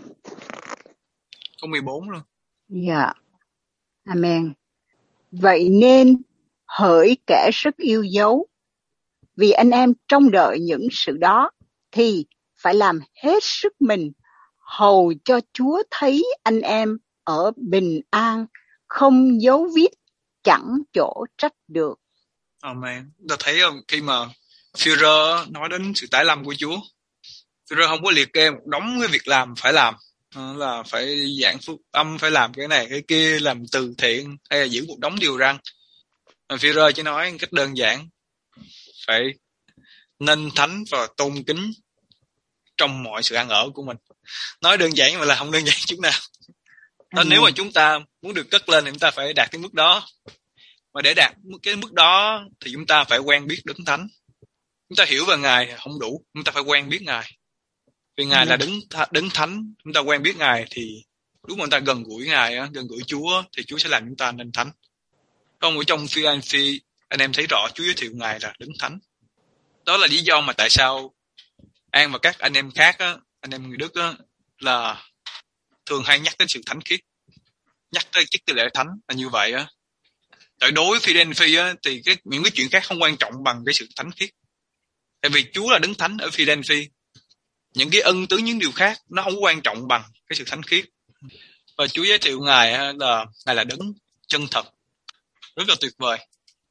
Câu 14 luôn. Dạ. Amen. Vậy nên hỡi kẻ rất yêu dấu, vì anh em trông đợi những sự đó, thì phải làm hết sức mình, hầu cho Chúa thấy anh em ở bình an, không dấu viết, chẳng chỗ trách được. Amen. Ta thấy không, khi mà Phi-rơ nói đến sự tái lâm của Chúa, Phi-rơ không có liệt kê một đống cái việc làm phải làm, là phải giảng phúc âm, phải làm cái này cái kia, làm từ thiện, hay là giữ một đống điều răn. Phi-rơ chỉ nói cách đơn giản, phải nên thánh và tôn kính trong mọi sự ăn ở của mình. Nói đơn giản mà là không đơn giản chút nào. Nếu mà chúng ta muốn được cất lên thì chúng ta phải đạt cái mức đó. Mà để đạt cái mức đó thì chúng ta phải quen biết đấng thánh. Chúng ta hiểu về Ngài không đủ, chúng ta phải quen biết Ngài. Vì Ngài là đấng thánh, chúng ta quen biết Ngài thì lúc mà chúng ta gần gũi Ngài, gần gũi Chúa, thì Chúa sẽ làm chúng ta nên thánh. Không, ở trong Phi anh em thấy rõ Chúa giới thiệu Ngài là đấng thánh. Đó là lý do mà tại sao An và các anh em khác, anh em người Đức là thường hay nhắc đến sự thánh khiết, nhắc tới chức tư lễ thánh là như vậy á. Tại đối với Philadelphia thì những cái chuyện khác không quan trọng bằng cái sự thánh khiết. Tại vì Chúa là đấng thánh ở Philadelphia, những cái ân tứ, những điều khác nó không quan trọng bằng cái sự thánh khiết. Và Chúa giới thiệu Ngài là đấng chân thật, rất là tuyệt vời.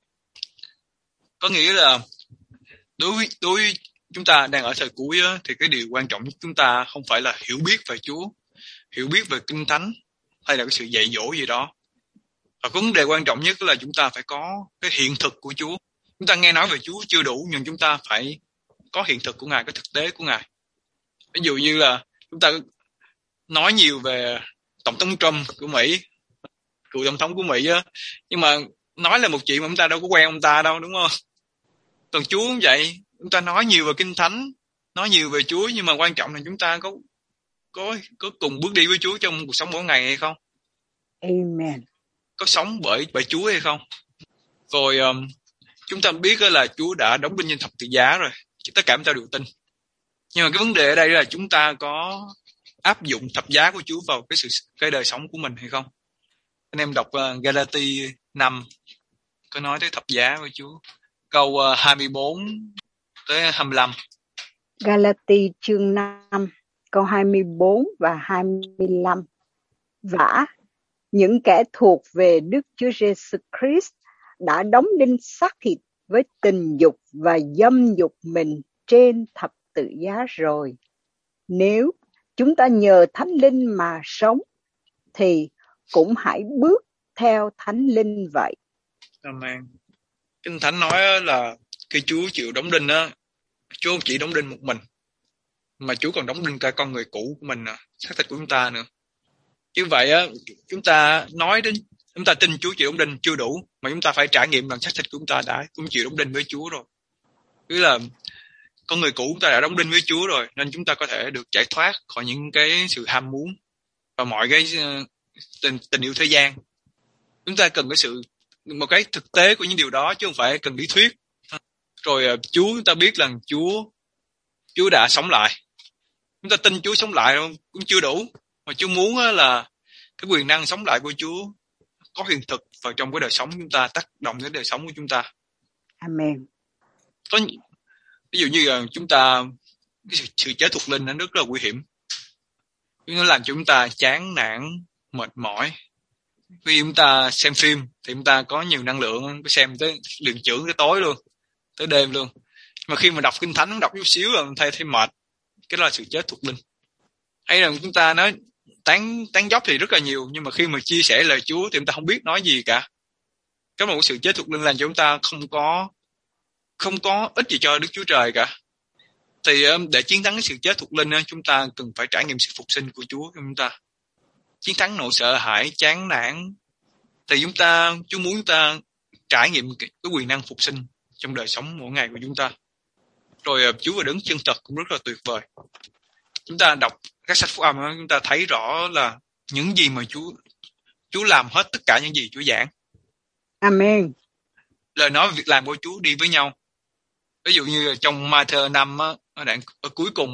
Có nghĩa là đối với chúng ta đang ở thời cuối thì cái điều quan trọng nhất chúng ta không phải là hiểu biết về Chúa, hiểu biết về Kinh Thánh, hay là cái sự dạy dỗ gì đó. Và cái vấn đề quan trọng nhất là chúng ta phải có cái hiện thực của Chúa. Chúng ta nghe nói về Chúa chưa đủ, nhưng chúng ta phải có hiện thực của Ngài, cái thực tế của Ngài. Ví dụ như là chúng ta nói nhiều về Tổng thống Trump của Mỹ, cựu tổng thống của Mỹ á, nhưng mà nói là một chuyện mà chúng ta đâu có quen ông ta đâu, đúng không? Còn Chúa cũng vậy, chúng ta nói nhiều về Kinh Thánh, nói nhiều về Chúa, nhưng mà quan trọng là chúng ta có cùng bước đi với Chúa trong cuộc sống mỗi ngày hay không? Amen. Có sống bởi Chúa hay không? Rồi chúng ta biết là Chúa đã đóng đinh trên thập tự giá rồi, tất cả chúng ta đều tin. Nhưng mà cái vấn đề ở đây là chúng ta có áp dụng thập giá của Chúa vào cái đời sống của mình hay không? Anh em đọc Galati 5 có nói tới thập giá của Chúa, câu 24 tới 25. Galati chương 5 câu 24 và 25. Vả, những kẻ thuộc về Đức Chúa Giêsu Christ đã đóng đinh xác thịt với tình dục và dâm dục mình trên thập tự giá rồi. Nếu chúng ta nhờ Thánh Linh mà sống, thì cũng hãy bước theo Thánh Linh vậy. Amen. Kinh Thánh nói là khi Chúa chịu đóng đinh á, Chúa không chỉ đóng đinh một mình, mà Chúa còn đóng đinh cả con người cũ của mình, xác thịt của chúng ta nữa. Như vậy á, chúng ta tin Chúa chịu đóng đinh chưa đủ, mà chúng ta phải trải nghiệm rằng xác thịt của chúng ta cũng chịu đóng đinh với Chúa rồi. Tức là con người cũ chúng ta đã đóng đinh với Chúa rồi, nên chúng ta có thể được giải thoát khỏi những cái sự ham muốn và mọi cái tình yêu thế gian. Chúng ta cần một cái thực tế của những điều đó, chứ không phải cần lý thuyết. Rồi chúng ta biết rằng Chúa đã sống lại. Chúng ta tin Chúa sống lại cũng chưa đủ, mà Chúa muốn là cái quyền năng sống lại của Chúa có hiện thực vào trong cái đời sống chúng ta, tác động đến đời sống của chúng ta. Amen. Ví dụ như là chúng ta, cái sự chết thuộc linh nó rất là nguy hiểm. Nó làm cho chúng ta chán nản, mệt mỏi. Khi chúng ta xem phim thì chúng ta có nhiều năng lượng, xem tới liền chưởng tới tối luôn, tới đêm luôn. Mà khi mà đọc Kinh Thánh, đọc chút xíu là thấy mệt. Cái đó là sự chết thuộc linh. Hay là chúng ta nói tán dóc thì rất là nhiều, nhưng mà khi mà chia sẻ lời Chúa thì chúng ta không biết nói gì cả. Cái một sự chết thuộc linh làm cho chúng ta không có ích gì cho Đức Chúa Trời cả. Thì để chiến thắng cái sự chết thuộc linh, chúng ta cần phải trải nghiệm sự phục sinh của Chúa cho chúng ta. Chiến thắng nỗi sợ hãi, chán nản. Thì Chúa muốn chúng ta trải nghiệm cái quyền năng phục sinh trong đời sống mỗi ngày của chúng ta. Rồi Chúa và Đấng chân thật cũng rất là tuyệt vời. Chúng ta đọc các sách phúc âm, chúng ta thấy rõ là những gì mà Chúa làm hết tất cả những gì Chúa giảng. Amen. Lời nói việc làm của Chúa đi với nhau. Ví dụ như trong Ma-thơ 5 đoạn ở cuối cùng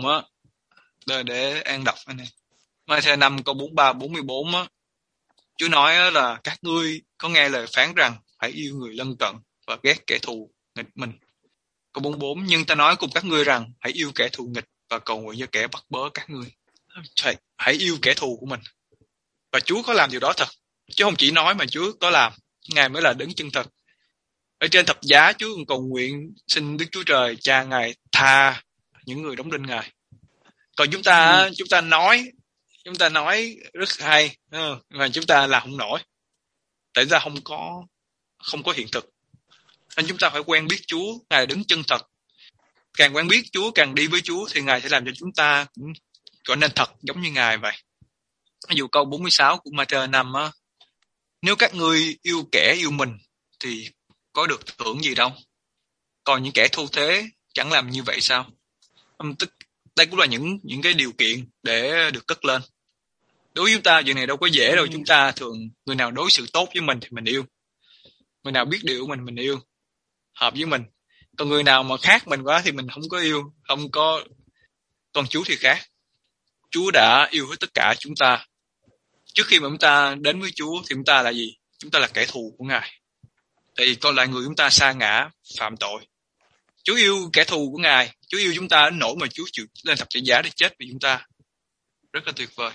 để An đọc này. Ma-thơ 5 câu 43-44 Chúa nói là các ngươi có nghe lời phán rằng hãy yêu người lân cận và ghét kẻ thù nghịch mình. Câu 44, nhưng ta nói cùng các ngươi rằng hãy yêu kẻ thù nghịch và cầu nguyện cho kẻ bắt bớ các ngươi. Hãy yêu kẻ thù của mình. Và Chúa có làm điều đó thật, chứ không chỉ nói mà Chúa có làm. Ngài mới là Đấng chân thật. Ở trên thập giá, Chúa còn cầu nguyện xin Đức Chúa Trời Cha Ngài tha những người đóng đinh Ngài. Còn chúng ta nói rất hay, mà chúng ta làm không nổi, tại ra không có hiện thực. Nên chúng ta phải quen biết Chúa, Ngài là Đấng chân thật. Càng quen biết Chúa, càng đi với Chúa thì Ngài sẽ làm cho chúng ta cũng trở nên thật giống như Ngài vậy. Ví dụ câu 46 của Ma-thơ 5 nếu các ngươi yêu kẻ yêu mình thì có được thưởng gì đâu, còn những kẻ thô thế chẳng làm như vậy sao? Đây cũng là những cái điều kiện để được cất lên. Đối với chúng ta chuyện này đâu có dễ đâu. Chúng ta thường người nào đối xử tốt với mình thì mình yêu, người nào biết điều của mình yêu, hợp với mình. Còn người nào mà khác mình quá thì mình không có yêu, không có. Còn Chúa thì khác. Chúa đã yêu hết tất cả chúng ta. Trước khi mà chúng ta đến với Chúa thì chúng ta là gì? Chúng ta là kẻ thù của Ngài. Tại vì con lại người chúng ta sa ngã, phạm tội. Chúa yêu kẻ thù của Ngài. Chúa yêu chúng ta đến nỗi mà Chúa chịu lên thập tự giá để chết vì chúng ta. Rất là tuyệt vời.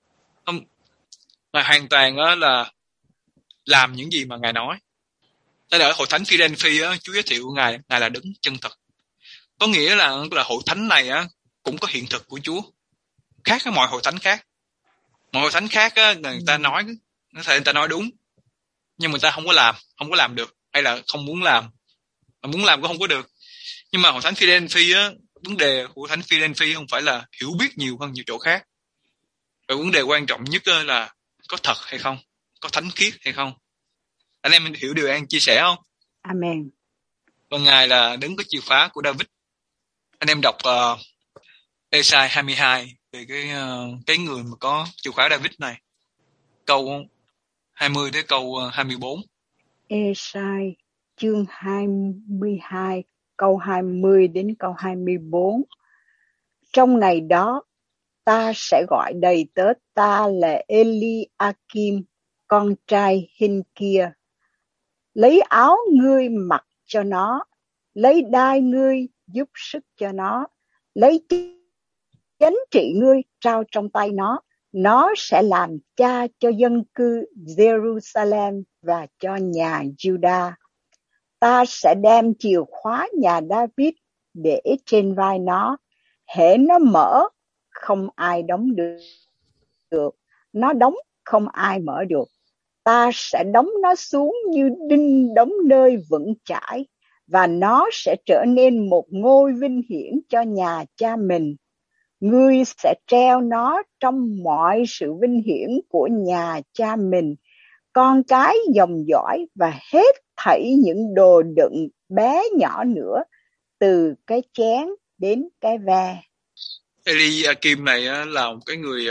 Ngài hoàn toàn là làm những gì mà Ngài nói. Đây là hội thánh Philadelphia, Chúa giới thiệu Ngài là Đấng chân thật. Có nghĩa là hội thánh này cũng có hiện thực của Chúa, khác với mọi hội thánh khác. Mọi hội thánh khác người ta nói, người ta nói đúng, nhưng người ta không có làm được, hay là không muốn làm, mà muốn làm cũng không có được. Nhưng mà hội thánh Philadelphia, vấn đề hội thánh Philadelphia không phải là hiểu biết nhiều hơn nhiều chỗ khác. Và vấn đề quan trọng nhất là có thật hay không, có thánh khiết hay không. Anh em hiểu điều An chia sẻ không? Amen. Và Ngài là Đấng có chìa khóa của David. Anh em đọc Ê-sai 22 về cái người mà có chìa khóa David này, câu 20 đến câu 24. Ê-sai chương 22 câu 20 đến câu 24. Trong ngày đó ta sẽ gọi đầy tớ ta là Eli-akim, con trai Hin-kia, lấy áo ngươi mặc cho nó, lấy đai ngươi giúp sức cho nó, lấy chánh trị ngươi trao trong tay nó sẽ làm cha cho dân cư Jerusalem và cho nhà Judah. Ta sẽ đem chìa khóa nhà David để trên vai nó, hễ nó mở không ai đóng được, nó đóng không ai mở được. ta sẽ đóng nó xuống như đinh đóng nơi vững chãi, và nó sẽ trở nên một ngôi vinh hiển cho nhà cha mình. Ngươi sẽ treo nó trong mọi sự vinh hiển của nhà cha mình, con cái dòng dõi và hết thảy những đồ đựng bé nhỏ nữa, từ cái chén đến cái ve. Eliakim này á, là một cái người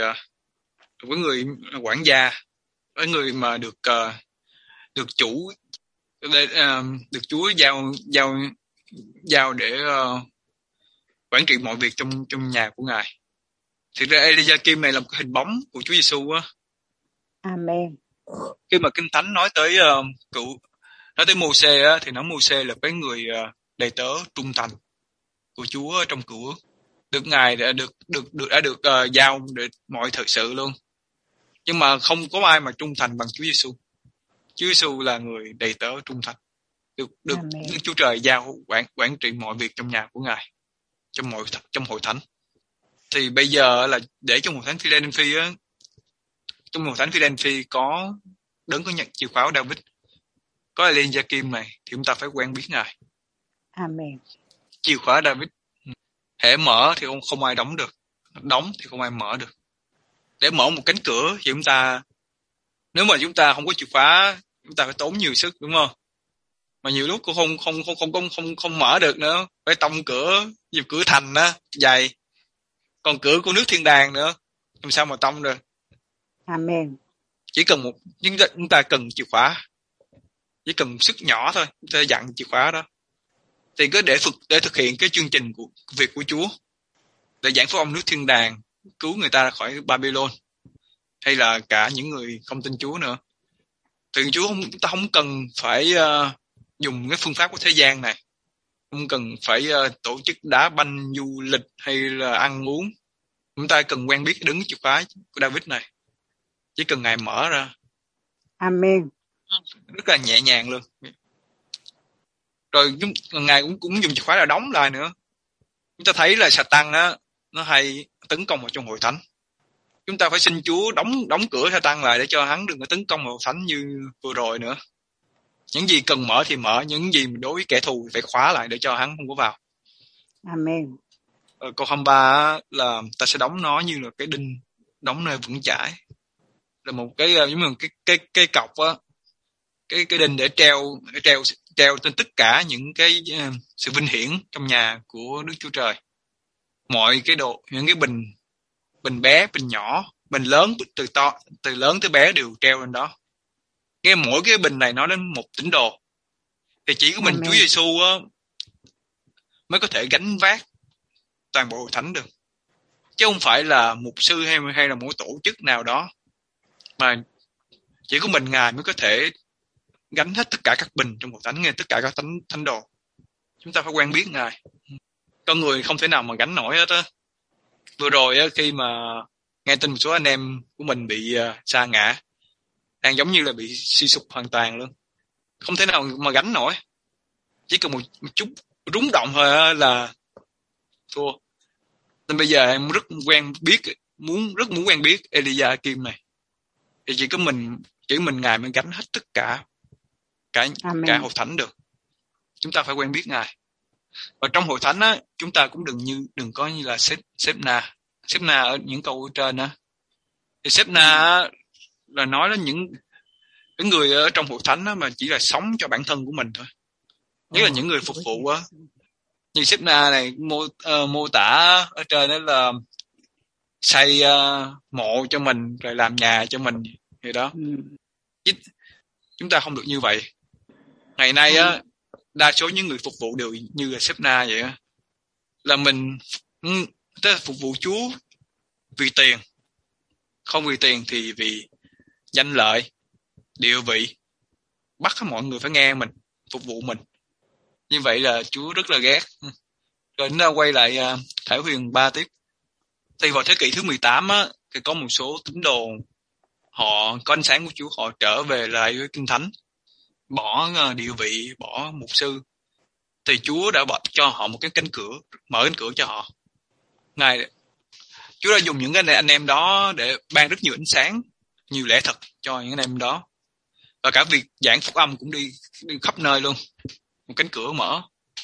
quản gia, cái người mà được chủ được Chúa giao để quản trị mọi việc trong nhà của Ngài. Thực ra Eliakim này là một cái hình bóng của Chúa Giêsu á. Amen. Khi mà Kinh Thánh nói tới Mô-sê á, thì nói Mô-sê là cái người đầy tớ trung thành của Chúa trong Cựu Ước, được Ngài đã được giao để mọi thực sự luôn. Nhưng mà không có ai mà trung thành bằng Chúa Giêsu. Chúa Giêsu là người đầy tớ trung thành, được Đức Chúa Trời giao quản trị mọi việc trong nhà của Ngài, trong hội thánh. Thì bây giờ là để trong hội thánh Philadelphia á, trong hội thánh Philadelphia có đấng có nhận chìa khóa David, có Eliakim này, thì chúng ta phải quen biết Ngài. Amen. Chìa khóa David, hễ mở thì không ai đóng được, đóng thì không ai mở được. Để mở một cánh cửa thì nếu mà chúng ta không có chìa khóa, chúng ta phải tốn nhiều sức, đúng không? Mà nhiều lúc cũng không mở được nữa, phải tông cửa, dịp cửa thành á dày, còn cửa của nước thiên đàng nữa, làm sao mà tông được? Amen. Chỉ cần chúng ta cần chìa khóa, chỉ cần sức nhỏ thôi, chúng ta dặn chìa khóa đó, thì cứ để thực hiện cái chương trình của việc của Chúa, để giảng phúc âm nước thiên đàng, cứu người ta ra khỏi Babylon, hay là cả những người không tin Chúa nữa. Thì chúng ta không cần phải dùng cái phương pháp của thế gian này, không cần phải tổ chức đá banh du lịch hay là ăn uống. Chúng ta cần quen biết đứng chìa khóa của David này, chỉ cần Ngài mở ra. Amen. Rất là nhẹ nhàng luôn. Rồi Ngài cũng dùng chìa khóa là đóng lại nữa. Chúng ta thấy là Satan á, nó hay tấn công vào trong hội thánh. Chúng ta phải xin Chúa đóng cửa Satan lại để cho hắn đừng có tấn công vào hội thánh như vừa rồi nữa. Những gì cần mở thì mở, những gì đối với kẻ thù phải khóa lại để cho hắn không có vào. Amen. Câu 23 là ta sẽ đóng nó như là cái đinh đóng nơi vững chãi, là một cái giống như cái cọc á, cái đinh để treo trên tất cả những cái sự vinh hiển trong nhà của Đức Chúa Trời. Mọi cái những cái bình bé, bình nhỏ, bình lớn, từ lớn tới bé đều treo lên đó. Nghe mỗi cái bình này nói đến một tín đồ, thì chỉ có mình Chúa Giêsu mới có thể gánh vác toàn bộ hội thánh được, chứ không phải là mục sư hay là một tổ chức nào đó, mà chỉ có mình Ngài mới có thể gánh hết tất cả các bình trong hội thánh, nghe tất cả các thánh đồ. Chúng ta phải quen biết Ngài. Con người không thể nào mà gánh nổi hết á. Vừa rồi á, khi mà nghe tin một số anh em của mình bị sa ngã, đang giống như là bị suy sụp hoàn toàn luôn, không thể nào mà gánh nổi. Chỉ cần một chút rúng động thôi là thua. Nên bây giờ em rất muốn quen biết Eliakim này, thì chỉ mình Ngài mới gánh hết tất cả hội thánh được. Chúng ta phải quen biết Ngài. Và trong hội thánh á, chúng ta cũng đừng có như là xếp na ở những câu ở trên á. Thì xếp na là nói đến những cái người ở trong hội thánh á, mà chỉ là sống cho bản thân của mình thôi. Nhất là những người phục vụ á. Như xếp na này mô tả ở trên đó là xây mộ cho mình, rồi làm nhà cho mình thì đó. Chúng ta không được như vậy. Ngày nay á, đa số những người phục vụ đều như là xếp na vậy á, là mình phục vụ Chúa vì tiền, không vì tiền thì vì danh lợi, địa vị, bắt mọi người phải nghe mình, phục vụ mình. Như vậy là Chúa rất là ghét. Rồi nó quay lại Khải Huyền 3 tiếp. Thì vào thế kỷ thứ 18 á, thì có một số tín đồ họ có ánh sáng của Chúa, họ trở về lại với Kinh Thánh, bỏ địa vị, bỏ mục sư, thì Chúa đã cho họ một cái cánh cửa, mở cánh cửa cho họ. Chúa đã dùng những cái anh em đó để ban rất nhiều ánh sáng, nhiều lẽ thật cho những anh em đó. Và cả việc giảng phúc âm cũng đi khắp nơi luôn, một cánh cửa mở.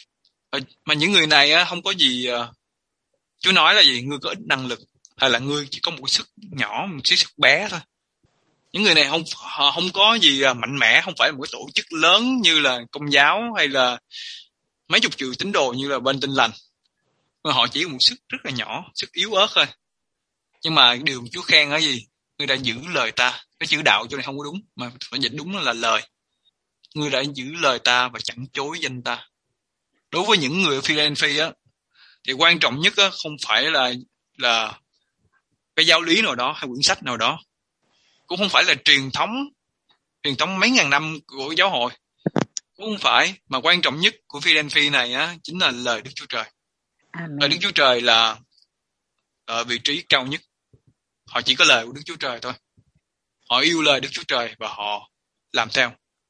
Mà những người này á, không có gì, Chúa nói là gì? Ngươi có ít năng lực, hay là ngươi chỉ có một sức nhỏ, một sức bé thôi. Những người này họ không có gì mạnh mẽ, không phải là một cái tổ chức lớn như là Công giáo hay là mấy chục triệu tín đồ như là bên Tin Lành. Mà họ chỉ có một sức rất là nhỏ, sức yếu ớt thôi. Nhưng mà điều Chúa khen là gì? Ngươi đã giữ lời ta. Cái chữ đạo chỗ này không có đúng, mà phải dịch đúng là lời. Ngươi đã giữ lời ta và chẳng chối danh ta. Đối với những người ở Philadelphia á, thì quan trọng nhất á, không phải là cái giáo lý nào đó hay quyển sách nào đó, cũng không phải là truyền thống mấy ngàn năm của giáo hội, cũng không phải, mà quan trọng nhất của Philadelphia này á chính là lời Đức Chúa Trời. Amen. Lời Đức Chúa Trời là ở vị trí cao nhất. Họ chỉ có lời của Đức Chúa Trời thôi. Họ yêu lời Đức Chúa Trời và họ làm theo.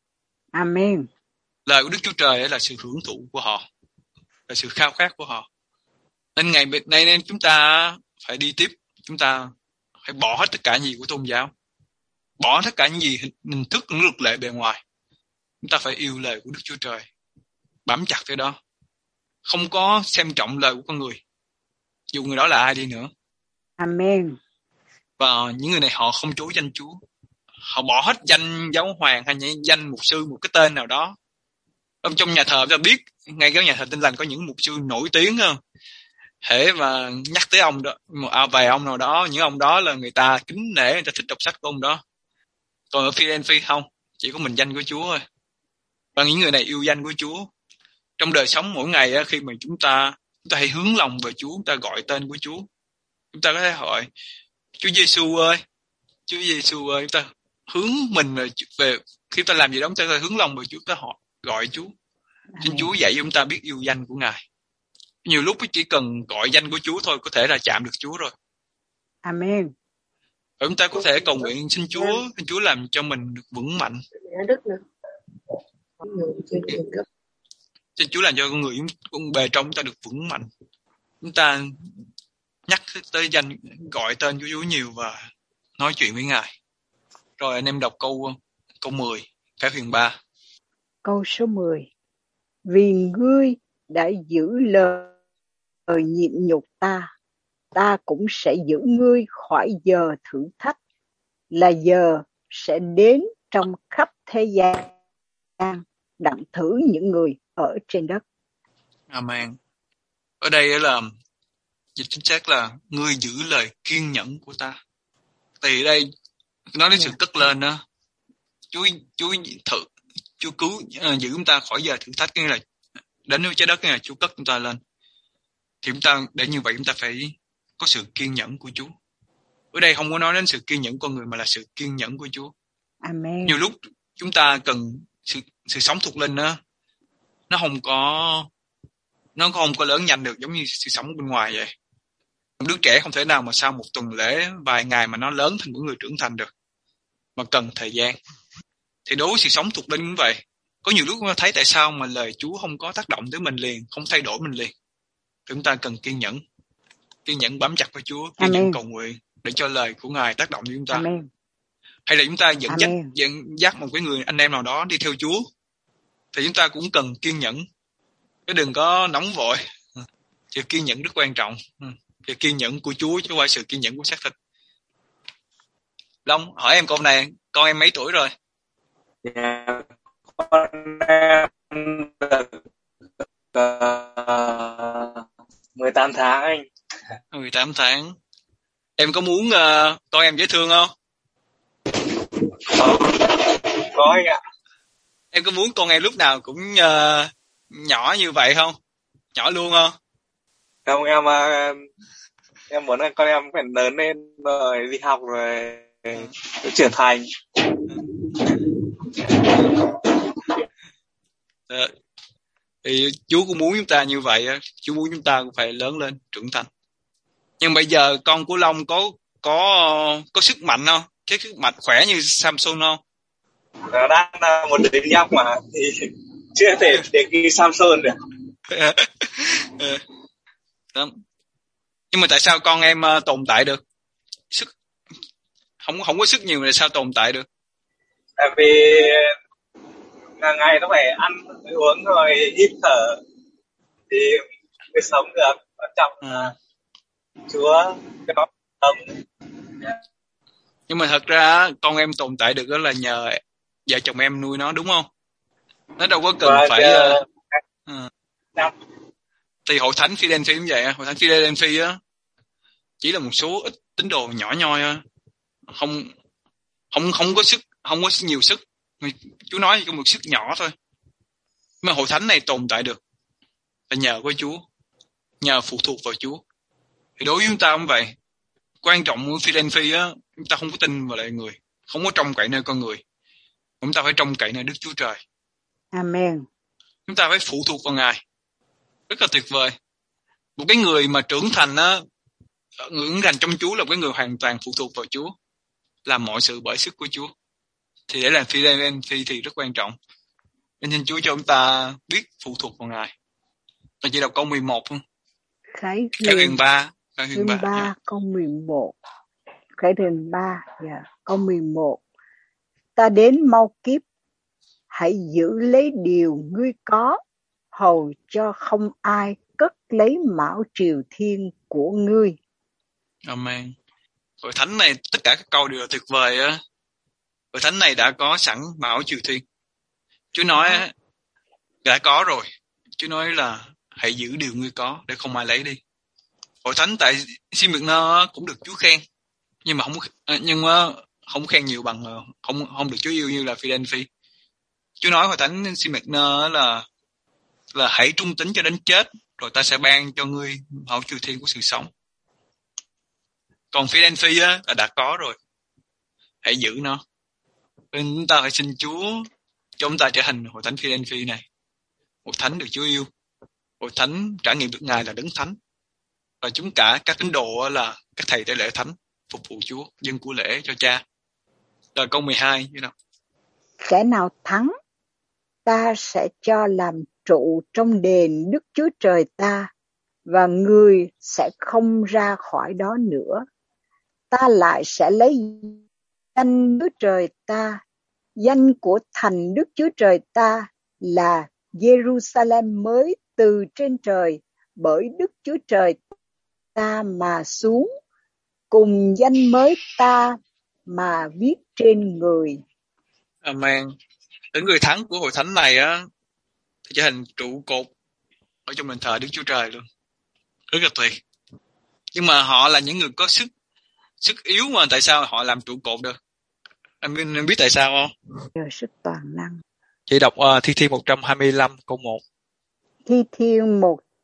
Amen. Lời của Đức Chúa Trời là sự hưởng thụ của họ, là sự khao khát của họ. Nên ngày nay nên chúng ta phải đi tiếp, chúng ta phải bỏ hết tất cả gì của tôn giáo, bỏ tất cả những gì hình thức, những luật lệ bề ngoài. Chúng ta phải yêu lời của Đức Chúa Trời, bám chặt tới đó, không có xem trọng lời của con người, dù người đó là ai đi nữa. Amen. Và những người này họ không chối danh Chúa, họ bỏ hết danh giáo hoàng hay danh mục sư, một cái tên nào đó. Trong nhà thờ ta biết, ngay cái nhà thờ Tin Lành có những mục sư nổi tiếng không? Hễ mà nhắc tới ông đó, vài ông nào đó, những ông đó là người ta kính nể, người ta thích đọc sách của ông đó. Còn ở Philadelphia không, chỉ có mình danh của Chúa thôi. Và những người này yêu danh của Chúa. Trong đời sống mỗi ngày khi mà chúng ta hãy hướng lòng về Chúa, chúng ta gọi tên của Chúa. Chúng ta có thể hỏi Chúa Giêsu ơi, Chúa Giêsu ơi, chúng ta hướng mình về khi ta làm gì đó, chúng ta hướng lòng về Chúa, ta gọi Chúa. Xin Chúa dạy chúng ta biết yêu danh của Ngài. Nhiều lúc chỉ cần gọi danh của Chúa thôi có thể là chạm được Chúa rồi. Amen. Và chúng ta có thể cầu nguyện xin Chúa làm cho mình được vững mạnh. Xin Chúa làm cho con người bề trong chúng ta được vững mạnh. Chúng ta nhắc tới danh, gọi tên của Chúa nhiều và nói chuyện với Ngài. Rồi anh em đọc câu 10, Khải Huyền 3. Câu số 10. Vì ngươi đã giữ lời nhịn nhục ta cũng sẽ giữ ngươi khỏi giờ thử thách, là giờ sẽ đến trong khắp thế gian đặng thử những người ở trên đất. Amen. Ở đây là dịch chính xác là ngươi giữ lời kiên nhẫn của ta. Thì đây nói đến sự cất lên đó. Chúa cứu giữ chúng ta khỏi giờ thử thách, nghĩa là đến với trái đất, nghĩa là Chúa cất chúng ta lên. Thì chúng ta, để như vậy chúng ta phải có sự kiên nhẫn của Chúa. Ở đây không có nói đến sự kiên nhẫn con người mà là sự kiên nhẫn của Chúa. Amen. Nhiều lúc chúng ta cần sự sống thuộc linh đó, nó không có lớn nhanh được giống như sự sống bên ngoài vậy. Một đứa trẻ không thể nào mà sau một tuần lễ, vài ngày mà nó lớn thành một người trưởng thành được, mà cần thời gian. Thì đối với sự sống thuộc linh cũng vậy. Có nhiều lúc chúng ta thấy tại sao mà lời Chúa không có tác động tới mình liền, không thay đổi mình liền. Thì chúng ta cần kiên nhẫn bám chặt vào Chúa, kiên nhẫn cầu nguyện để cho lời của Ngài tác động đến chúng ta. Amen. Hay là chúng ta dẫn dắt một cái người anh em nào đó đi theo Chúa, thì chúng ta cũng cần kiên nhẫn, chứ đừng có nóng vội. Sự kiên nhẫn rất quan trọng. Sự kiên nhẫn của Chúa chứ không phải sự kiên nhẫn của xác thịt. Long, hỏi em câu này, con em mấy tuổi rồi? Dạ, con em được 18 tháng anh. 18 tháng. Em có muốn con em dễ thương không? Có anh ạ. Em có muốn con em lúc nào cũng nhỏ như vậy không? Nhỏ luôn không? Không, em muốn là con em phải lớn lên rồi đi học rồi trưởng thành. Thì Chúa cũng muốn chúng ta như vậy. Chúa muốn chúng ta cũng phải lớn lên, trưởng thành. Nhưng bây giờ con của Long có sức mạnh không? Cái sức mạnh khỏe như Samson không? Nó đang là một đứa nhóc mà thì chưa thể để ghi Samson được. Đó. Nhưng mà tại sao con em tồn tại được? Không có sức nhiều mà sao tồn tại được? Tại vì hàng ngày nó phải ăn uống rồi hít thở thì mới sống được. Quan trọng là Chúa cho nó sống. Nhưng mà thật ra con em tồn tại được đó là nhờ vợ chồng em nuôi nó, đúng không? Nó đâu có cần Và phải Dạ. thì hội thánh Philadelphia cũng vậy. Hội thánh Philadelphia á chỉ là một số ít tín đồ nhỏ nhoi á, không có sức, không có nhiều sức. Chúa nói chỉ có một sức nhỏ thôi. Mà hội thánh này tồn tại được là nhờ có Chúa, nhờ phụ thuộc vào Chúa. Thì đối với chúng ta cũng vậy. Quan trọng của Philadelphia á, chúng ta không có tin vào lại người, không có trông cậy nơi con người, chúng ta phải trông cậy nơi Đức Chúa Trời. Amen. Chúng ta phải phụ thuộc vào Ngài. Rất là tuyệt vời. Một cái người mà trưởng thành á, người trưởng thành trong Chúa là cái người hoàn toàn phụ thuộc vào Chúa, làm mọi sự bởi sức của Chúa. Thì để làm Philadelphia thì rất quan trọng. Nên Chúa cho chúng ta biết phụ thuộc vào Ngài. Và chỉ đọc câu 11 không? Khải Huyền 3. Huyền 3 câu 11. Khải Huyền 3 câu 11. Ta đến mau kiếp, hãy giữ lấy điều ngươi có, hầu cho không ai cất lấy mão triều thiên của ngươi. Amen. Hội thánh này tất cả các câu đều là tuyệt vời á. Hội thánh này đã có sẵn mão triều thiên. Chúa nói đã có rồi. Chúa nói là hãy giữ điều ngươi có để không ai lấy đi. Hội thánh tại Smyrna cũng được Chúa khen, nhưng mà không khen nhiều bằng không được Chúa yêu như là Philadelphia. Chúa nói hội thánh Smyrna là hãy trung tín cho đến chết, rồi ta sẽ ban cho ngươi mão triều thiên của sự sống. Còn Philadelphia là đã có rồi, hãy giữ nó. Nên chúng ta phải xin Chúa cho chúng ta trở thành hội thánh Philadelphia này, hội thánh được Chúa yêu, hội thánh trải nghiệm được Ngài là đấng thánh, và chúng cả các tín đồ là các thầy tế lễ thánh, phục vụ Chúa, dâng của lễ cho Cha. Rồi câu 12 như nào? Kẻ nào thắng, ta sẽ cho làm trụ trong đền Đức Chúa Trời ta, và người sẽ không ra khỏi đó nữa. Ta lại sẽ lấy danh Đức Trời ta, danh của thành Đức Chúa Trời ta là Jerusalem mới từ trên trời, bởi Đức Chúa Trời ta mà xuống, cùng danh mới ta mà viết trên người. Amen. Những người thắng của hội thánh này á thì trở thành trụ cột ở trong đền thờ Đức Chúa Trời luôn, rất là tuyệt. Nhưng mà họ là những người có sức yếu, mà tại sao họ làm trụ cột được? Em biết tại sao không? Nhờ sức toàn năng. Chị đọc Thi Thiên 125 câu 1. Thi Thiên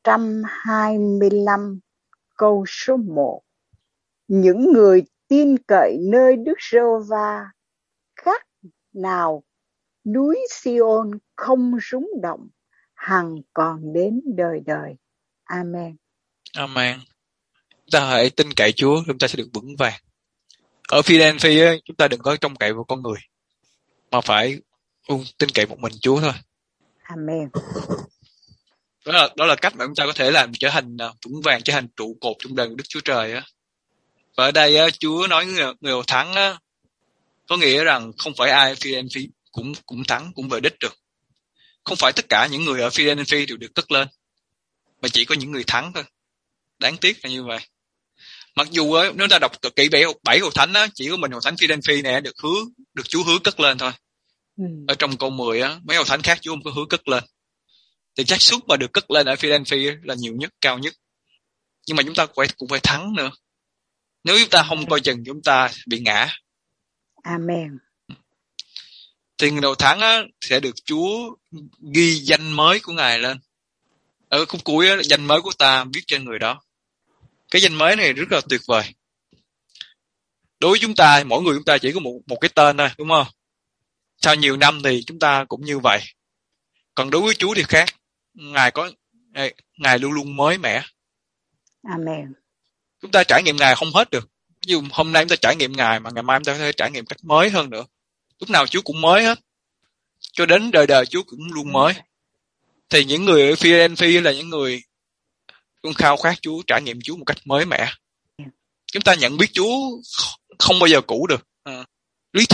125 câu số 1. Những người tin cậy nơi Đức Giê-hô-va, khác nào núi Sion không rung động, hằng còn đến đời đời. Amen. Amen. Chúng ta hãy tin cậy Chúa, chúng ta sẽ được vững vàng. Ở Philadelphia chúng ta đừng có trông cậy vào con người, mà phải tin cậy một mình Chúa thôi. Amen. Đó là cách mà chúng ta có thể làm trở thành vững vàng, trở thành trụ cột trong đền của Đức Chúa Trời á. Và ở đây á, Chúa nói người thắng á, có nghĩa rằng không phải ai ở Philadelphia cũng thắng, cũng về đích được. Không phải tất cả những người ở Philadelphia đều được cất lên, mà chỉ có những người thắng thôi. Đáng tiếc là như vậy. Mặc dù á, nếu ta đọc kỹ 7 hội thánh á, chỉ có mình hội thánh Philadelphia này được Chúa hứa cất lên thôi. Ở trong câu 10 á, mấy hội thánh khác Chúa không có hứa cất lên. Thì xác suất mà được cất lên ở Philadelphia là nhiều nhất, cao nhất. Nhưng mà chúng ta cũng phải thắng nữa. Nếu chúng ta không coi chừng, chúng ta bị ngã. Amen. Thì người đầu thắng á, sẽ được Chúa ghi danh mới của Ngài lên. Ở khúc cuối á, danh mới của ta viết trên người đó. Cái danh mới này rất là tuyệt vời. Đối với chúng ta, mỗi người chúng ta chỉ có một cái tên thôi, đúng không? Sau nhiều năm thì chúng ta cũng như vậy. Còn đối với Chúa thì khác. Ngài luôn luôn mới mẻ. Amen. Chúng ta trải nghiệm Ngài không hết được. Ví dụ hôm nay chúng ta trải nghiệm Ngài, mà ngày mai chúng ta có thể trải nghiệm cách mới hơn nữa. Lúc nào Chúa cũng mới hết. Cho đến đời đời Chúa cũng luôn mới. Thì những người ở Philadelphia là những người luôn khao khát Chúa, trải nghiệm Chúa một cách mới mẻ. Chúng ta nhận biết Chúa không bao giờ cũ được. Lý thuyết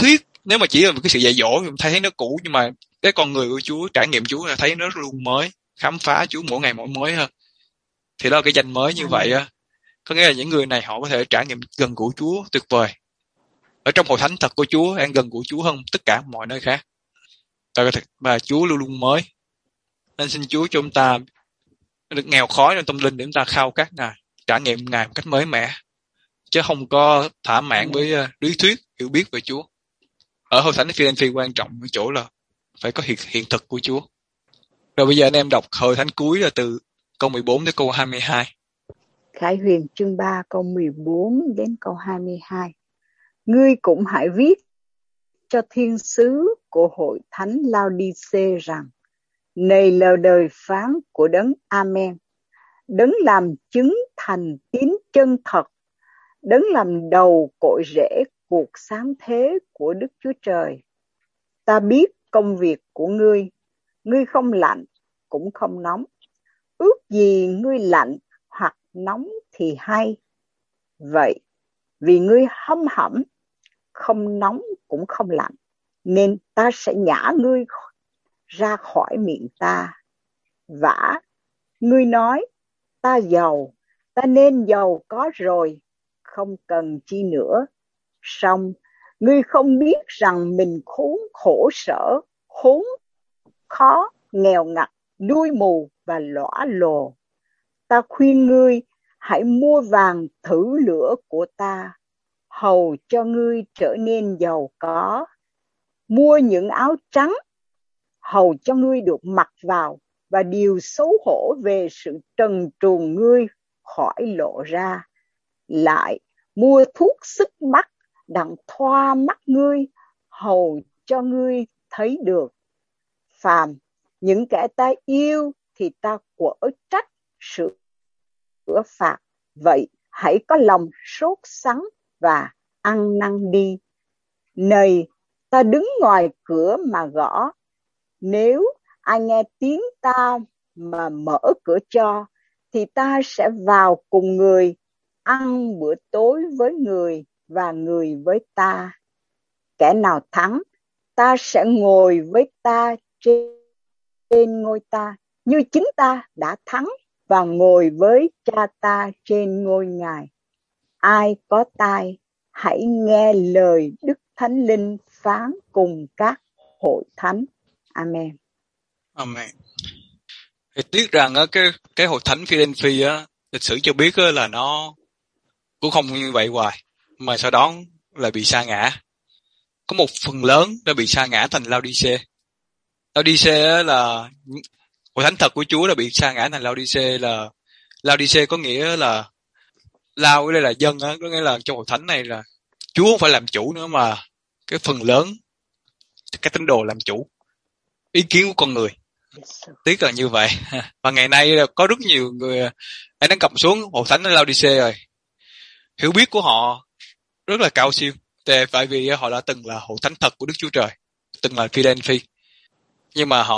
nếu mà chỉ là cái sự dạy dỗ thì thấy nó cũ, nhưng mà cái con người của Chúa, trải nghiệm Chúa là thấy nó luôn mới, khám phá Chúa mỗi ngày mỗi mới hơn. Thì đó là cái danh mới như vậy á. Có nghĩa là những người này họ có thể trải nghiệm gần gũi Chúa tuyệt vời. Ở trong hội thánh thật của Chúa, ăn gần gũi Chúa hơn tất cả mọi nơi khác. Và Chúa luôn luôn mới. Nên xin Chúa cho chúng ta được nghèo khó trong tâm linh để chúng ta khao khát Ngài, trải nghiệm Ngài một cách mới mẻ, chứ không có thỏa mãn với lý thuyết hiểu biết về Chúa. Ở hội thánh Philadelphia quan trọng ở chỗ là phải có hiện thực của Chúa. Rồi bây giờ anh em đọc hội thánh cuối là từ câu 14 đến câu 22. Khải Huyền chương 3 câu 14 đến câu 22. Ngươi cũng hãy viết cho thiên sứ của hội thánh Lao-đi-xê rằng: này lời đời phán của đấng Amen, đấng làm chứng thành tín chân thật, đấng làm đầu cội rễ cuộc sáng thế của Đức Chúa Trời. Ta biết công việc của ngươi, ngươi không lạnh cũng không nóng. Ước gì ngươi lạnh hoặc nóng thì hay. Vậy, vì ngươi hâm hẩm, không nóng cũng không lạnh, nên ta sẽ nhả ngươi ra khỏi miệng ta. Vả, ngươi nói, ta giàu, ta nên giàu có rồi, không cần chi nữa. Song, ngươi không biết rằng mình khốn khổ sở, khốn khó, nghèo ngặt, đuôi mù và lõa lồ. Ta khuyên ngươi hãy mua vàng thử lửa của ta, hầu cho ngươi trở nên giàu có. Mua những áo trắng, hầu cho ngươi được mặc vào, và điều xấu hổ về sự trần truồng ngươi khỏi lộ ra. Lại mua thuốc sức mắt, đặng thoa mắt ngươi, hầu cho ngươi thấy được. Phàm những kẻ ta yêu thì ta quở trách sửa phạt. Vậy hãy có lòng sốt sắng và ăn năn đi. Này, ta đứng ngoài cửa mà gõ. Nếu ai nghe tiếng ta mà mở cửa cho, thì ta sẽ vào cùng người, ăn bữa tối với người và người với ta. Kẻ nào thắng, ta sẽ ngồi với ta trên ngôi ta, như chính ta đã thắng và ngồi với cha ta trên ngôi Ngài. Ai có tai, hãy nghe lời Đức Thánh Linh phán cùng các hội thánh. Amen. Amen. Thì tiếc rằng á, cái hội thánh Philadelphia á, lịch sử cho biết á, là nó cũng không như vậy hoài, mà sau đó là bị sa ngã. Có một phần lớn đã bị sa ngã thành Lao-đi-xê. Lao-đi-xê là hội thánh thật của Chúa đã bị sa ngã thành Lao-đi-xê. Là Lao-đi-xê có nghĩa là Lao đây là dân á, có nghĩa là trong hội thánh này là Chúa không phải làm chủ nữa, mà cái phần lớn cái tín đồ làm chủ, ý kiến của con người. Tiếc là như vậy. Và ngày nay có rất nhiều người anh đang cầm xuống hội thánh ở Lao-đi-xê rồi, hiểu biết của họ rất là cao siêu, tại vì họ đã từng là hội thánh thật của Đức Chúa Trời, từng là Philadelphia, nhưng mà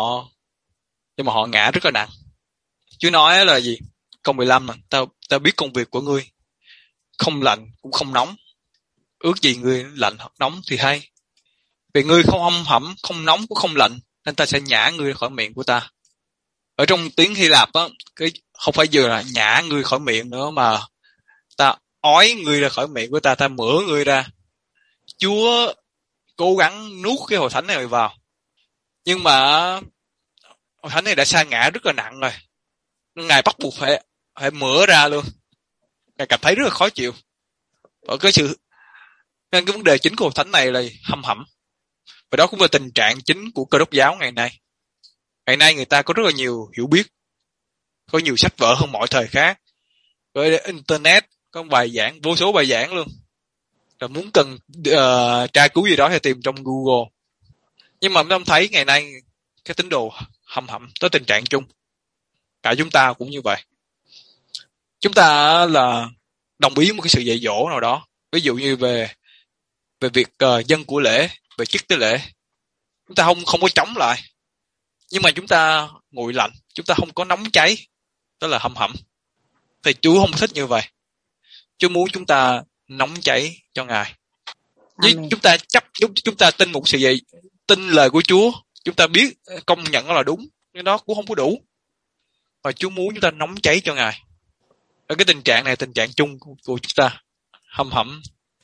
họ ngã rất là nặng. Chúa nói là gì? Câu 15 là ta biết công việc của ngươi, không lạnh cũng không nóng. Ước gì ngươi lạnh hoặc nóng thì hay. Vì ngươi không hâm hẩm, không nóng cũng không lạnh, nên ta sẽ nhả ngươi khỏi miệng của ta. Ở trong tiếng Hy Lạp á, cái không phải vừa là nhả ngươi khỏi miệng nữa, mà ta ói ngươi ra khỏi miệng của ta, ta mửa ngươi ra. Chúa cố gắng nuốt cái hội thánh này vào, nhưng mà hội thánh này đã sa ngã rất là nặng rồi. Ngài bắt buộc phải mửa ra luôn. Ngài cảm thấy rất là khó chịu. Và nên cái vấn đề chính của hội thánh này là hâm hẩm. Và đó cũng là tình trạng chính của Cơ Đốc giáo ngày nay. Ngày nay người ta có rất là nhiều hiểu biết, có nhiều sách vở hơn mọi thời khác, có internet, có bài giảng, vô số bài giảng luôn. Rồi muốn cần tra cứu gì đó thì tìm trong Google. Nhưng mà chúng ta thấy ngày nay cái tín đồ hâm hẩm tới tình trạng chung. Cả chúng ta cũng như vậy. Chúng ta là đồng ý một cái sự dạy dỗ nào đó, ví dụ như về việc dân của lễ, về chức tế lễ, chúng ta không có chống lại, nhưng mà chúng ta nguội lạnh, chúng ta không có nóng cháy, đó là hâm hẩm. Thì Chúa không thích như vậy. Chúa muốn chúng ta nóng cháy cho Ngài. Với Amen. chúng ta tin một sự gì, tin lời của Chúa, chúng ta biết công nhận nó là đúng, nhưng đó cũng không có đủ. Và Chúa muốn chúng ta nóng cháy cho Ngài. Ở cái tình trạng này, tình trạng chung của chúng ta, hâm hẩm.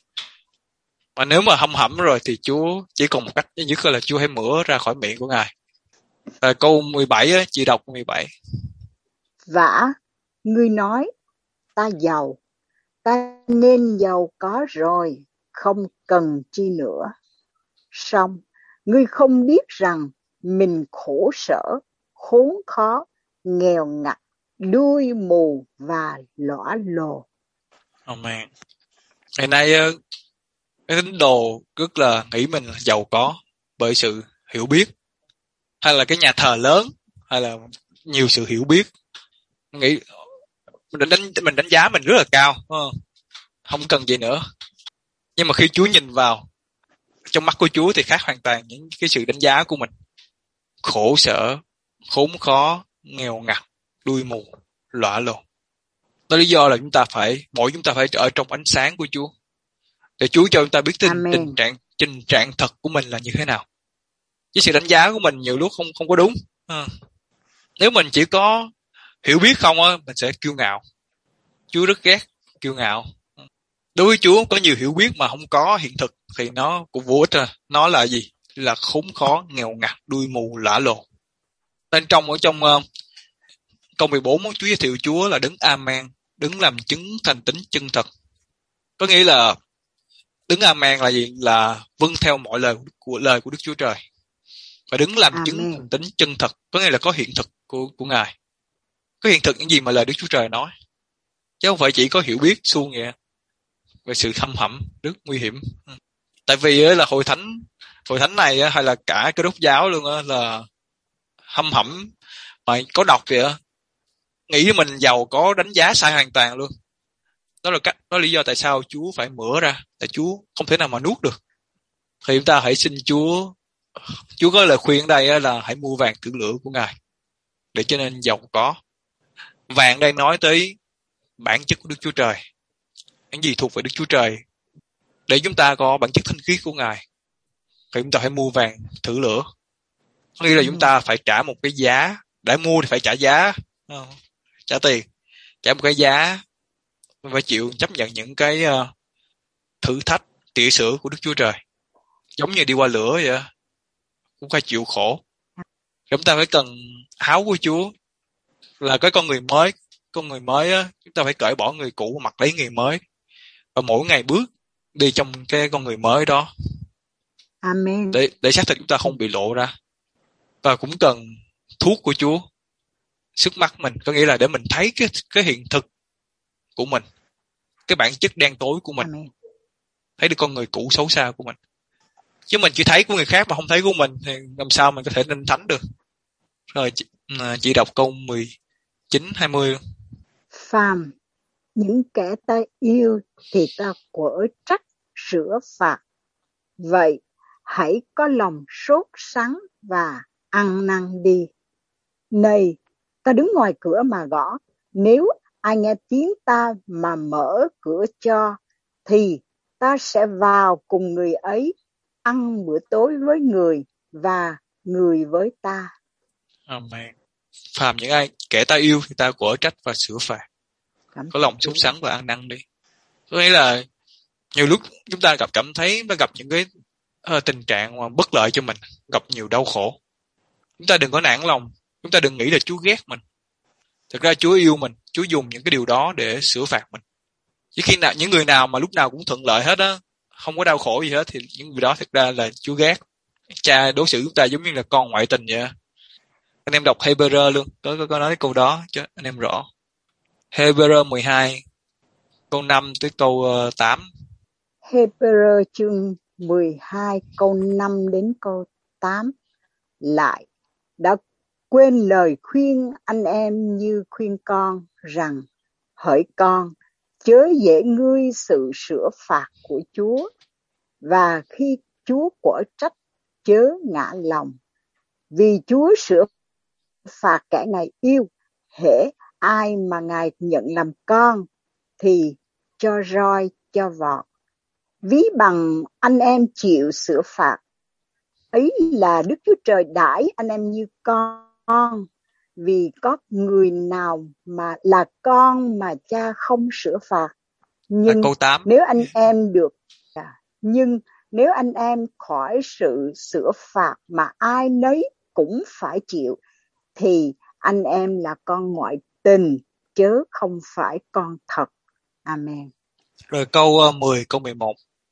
Mà nếu mà hâm hẩm rồi thì Chúa chỉ còn một cách duy nhất là Chúa hãy mửa ra khỏi miệng của Ngài. Câu 17 á, chị đọc 17. Vả, ngươi nói, ta giàu, ta nên giàu có rồi, không cần chi nữa. Song, ngươi không biết rằng mình khổ sở, khốn khó, nghèo ngặt, đuôi mù và lõa lồ. Amen. Ngày nay cái tín đồ rất là nghĩ mình là giàu có bởi sự hiểu biết, hay là cái nhà thờ lớn, hay là nhiều sự hiểu biết. Nghĩ mình đánh giá mình rất là cao, không cần gì nữa. Nhưng mà khi Chúa nhìn vào, trong mắt của Chúa thì khác hoàn toàn những cái sự đánh giá của mình. Khổ sở, khốn khó, nghèo ngặt, đuôi mù, lõa lồ. Đó là lý do là mỗi chúng ta phải ở trong ánh sáng của Chúa, để Chúa cho chúng ta biết tình trạng thật của mình là như thế nào. Chứ sự đánh giá của mình nhiều lúc không có đúng. Nếu mình chỉ có hiểu biết không á, mình sẽ kiêu ngạo. Chúa rất ghét kiêu ngạo. Đối với Chúa, có nhiều hiểu biết mà không có hiện thực thì nó cũng vô ích rồi. Nó là gì? Là khốn khó, nghèo ngặt, đuôi mù, lõa lồ. Nên ở trong câu 14, Chúa giới thiệu Chúa là đấng Amen, đấng làm chứng thành tín chân thật. Có nghĩa là đấng Amen là gì? Là vâng theo mọi lời của Đức Chúa Trời. Và đấng làm chứng thành tín chân thật, có nghĩa là có hiện thực của Ngài. Có hiện thực những gì mà lời Đức Chúa Trời nói. Chứ không phải chỉ có hiểu biết suông vậy. Về sự hâm hẩm rất nguy hiểm. Tại vì là hội thánh này hay là cả cái đốc giáo luôn là hâm hẩm, mà có đọc vậy nghĩ mình giàu có, đánh giá sai hoàn toàn luôn. Đó là lý do tại sao Chúa phải mửa ra, tại Chúa không thể nào mà nuốt được. Thì chúng ta hãy xin Chúa có lời khuyên ở đây là hãy mua vàng thử lửa của Ngài để cho nên giàu có. Vàng đây nói tới bản chất của Đức Chúa Trời, những gì thuộc về Đức Chúa Trời, để chúng ta có bản chất thanh khiết của Ngài. Thì chúng ta phải mua vàng thử lửa. Có nghĩa là chúng ta phải trả một cái giá. Để mua thì phải trả giá, trả tiền, trả một cái giá, phải chịu chấp nhận những cái thử thách tỉa sửa của Đức Chúa Trời. Giống như đi qua lửa vậy, cũng phải chịu khổ. Chúng ta phải cần áo của Chúa, là cái con người mới. Con người mới chúng ta phải cởi bỏ người cũ, mặc lấy người mới, và mỗi ngày bước đi trong cái con người mới đó. Amen. Để xác thực chúng ta không bị lộ ra. Và cũng cần thuốc của Chúa sức mắt mình, có nghĩa là để mình thấy cái hiện thực của mình, cái bản chất đen tối của mình. Amen. Thấy được con người cũ xấu xa của mình. Chứ mình chỉ thấy của người khác mà không thấy của mình thì làm sao mình có thể nên thánh được. Rồi chị đọc câu 19-20. Phàm những kẻ ta yêu thì ta quở trách sửa phạt. Vậy hãy có lòng sốt sắng và ăn năn đi. Này, ta đứng ngoài cửa mà gõ. Nếu ai nghe tiếng ta mà mở cửa cho, thì ta sẽ vào cùng người ấy, ăn bữa tối với người và người với ta. Amen. Phàm những ai kẻ ta yêu thì ta quở trách và sửa phạt. Có lòng sốt sắng và ăn năn đi. Có nghĩa là nhiều lúc chúng ta cảm thấy gặp những cái tình trạng mà bất lợi cho mình, gặp nhiều đau khổ. Chúng ta đừng có nản lòng, chúng ta đừng nghĩ là Chúa ghét mình. Thực ra Chúa yêu mình, Chúa dùng những cái điều đó để sửa phạt mình. Chỉ khi nào những người nào mà lúc nào cũng thuận lợi hết á, không có đau khổ gì hết, thì những người đó thực ra là Chúa ghét. Cha đối xử chúng ta giống như là con ngoại tình vậy. Anh em đọc Hebrew luôn, có nói câu đó cho anh em rõ. Hebrew 12 câu 5 tới câu 8. Hebrew chương 12 câu 5 đến câu 8. Lại đã quên lời khuyên anh em như khuyên con rằng: hỡi con, chớ dễ ngươi sự sửa phạt của Chúa, và khi Chúa quở trách chớ ngã lòng, vì Chúa sửa phạt kẻ Ngài yêu. Hễ ai mà Ngài nhận làm con thì cho roi cho vọt, ví bằng anh em chịu sửa phạt. Ấy là Đức Chúa Trời đãi anh em như con, vì có người nào mà là con mà cha không sửa phạt. Nhưng câu 8. nếu anh em khỏi sự sửa phạt mà ai nấy cũng phải chịu, thì anh em là con ngoại tình, chớ không phải con thật. Amen. Rồi câu 10, câu 11.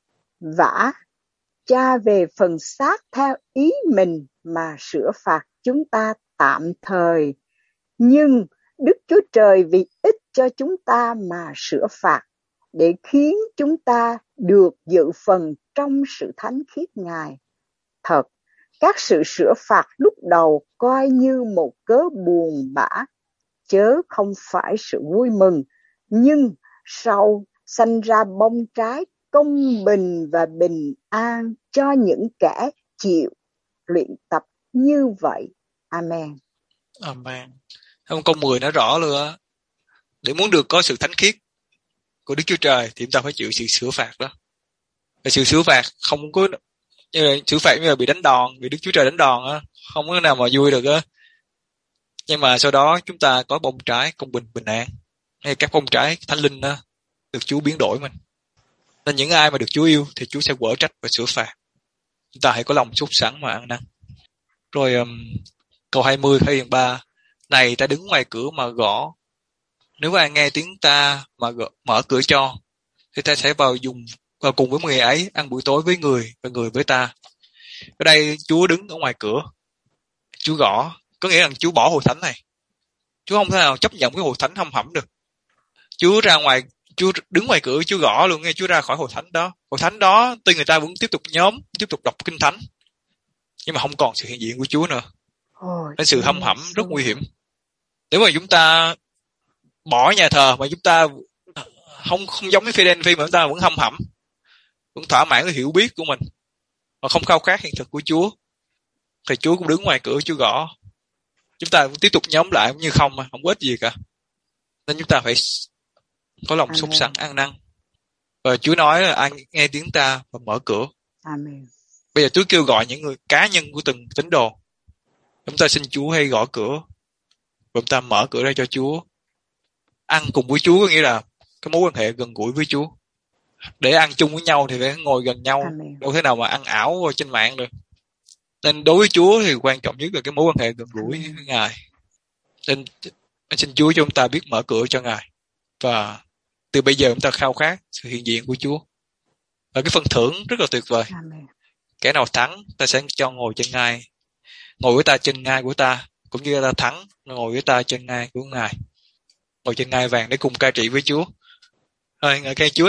Vả, cha về phần xác theo ý mình mà sửa phạt chúng ta tạm thời, nhưng Đức Chúa Trời vì ích cho chúng ta mà sửa phạt, để khiến chúng ta được dự phần trong sự thánh khiết Ngài. Thật, các sự sửa phạt lúc đầu coi như một cớ buồn bã, chớ không phải sự vui mừng, nhưng sau sanh ra bông trái công bình và bình an cho những kẻ chịu luyện tập như vậy. Amen. Amen. Câu 10 nói rõ luôn á, để muốn được có sự thánh khiết của Đức Chúa Trời thì chúng ta phải chịu sự sửa phạt đó. Và sự sửa phạt không có xử phạt như là bị đánh đòn, bị Đức Chúa Trời đánh đòn á, không có nào mà vui được á. Nhưng mà sau đó chúng ta có bông trái công bình, bình an, hay các bông trái thánh linh đó được Chúa biến đổi mình. Nên những ai mà được Chúa yêu thì Chúa sẽ quở trách và sửa phạt. Chúng ta hãy có lòng sốt sắng mà ăn năn. Rồi câu 20, Khải Huyền 3. Này ta đứng ngoài cửa mà gõ, nếu ai nghe tiếng ta mà mở cửa cho, thì ta sẽ vào cùng với người ấy ăn buổi tối với người và người với ta. Ở đây Chúa đứng ở ngoài cửa, Chúa gõ, có nghĩa rằng Chúa bỏ hội thánh này. Chúa không thể nào chấp nhận cái hội thánh hăm hẩm được. Chúa đứng ngoài cửa, Chúa gõ luôn, nghe Chúa ra khỏi hội thánh đó. Hội thánh đó tuy người ta vẫn tiếp tục nhóm, tiếp tục đọc kinh thánh, nhưng mà không còn sự hiện diện của Chúa nữa. Nên sự hăm hẩm rất nguy hiểm. Nếu mà chúng ta bỏ nhà thờ mà chúng ta không giống với Philadelphia mà chúng ta vẫn hăm hẩm, vẫn thỏa mãn cái hiểu biết của mình mà không khao khát hiện thực của Chúa, thì Chúa cũng đứng ngoài cửa, Chúa gõ, chúng ta vẫn tiếp tục nhóm lại cũng như không mà không có ích gì cả. Nên chúng ta phải có lòng sốt sắng ăn năn. Và Chúa nói là ai nghe tiếng ta và mở cửa. Amen. Bây giờ Chúa kêu gọi những người cá nhân của từng tín đồ, chúng ta xin Chúa hay gõ cửa và chúng ta mở cửa ra cho Chúa. Ăn cùng với Chúa có nghĩa là cái mối quan hệ gần gũi với Chúa. Để ăn chung với nhau thì phải ngồi gần nhau. Amen. Đâu thể nào mà ăn ảo trên mạng được. Nên đối với Chúa thì quan trọng nhất là cái mối quan hệ gần gũi với Ngài. Nên xin Chúa cho chúng ta biết mở cửa cho Ngài. Và từ bây giờ chúng ta khao khát sự hiện diện của Chúa. Và cái phần thưởng rất là tuyệt vời. Amen. Kẻ nào thắng, ta sẽ cho ngồi trên ngai. Ngồi với ta trên ngai của ta. Cũng như ta thắng, ngồi với ta trên ngai của Ngài. Ngồi trên ngai vàng để cùng cai trị với Chúa. Ngợi khen Chúa.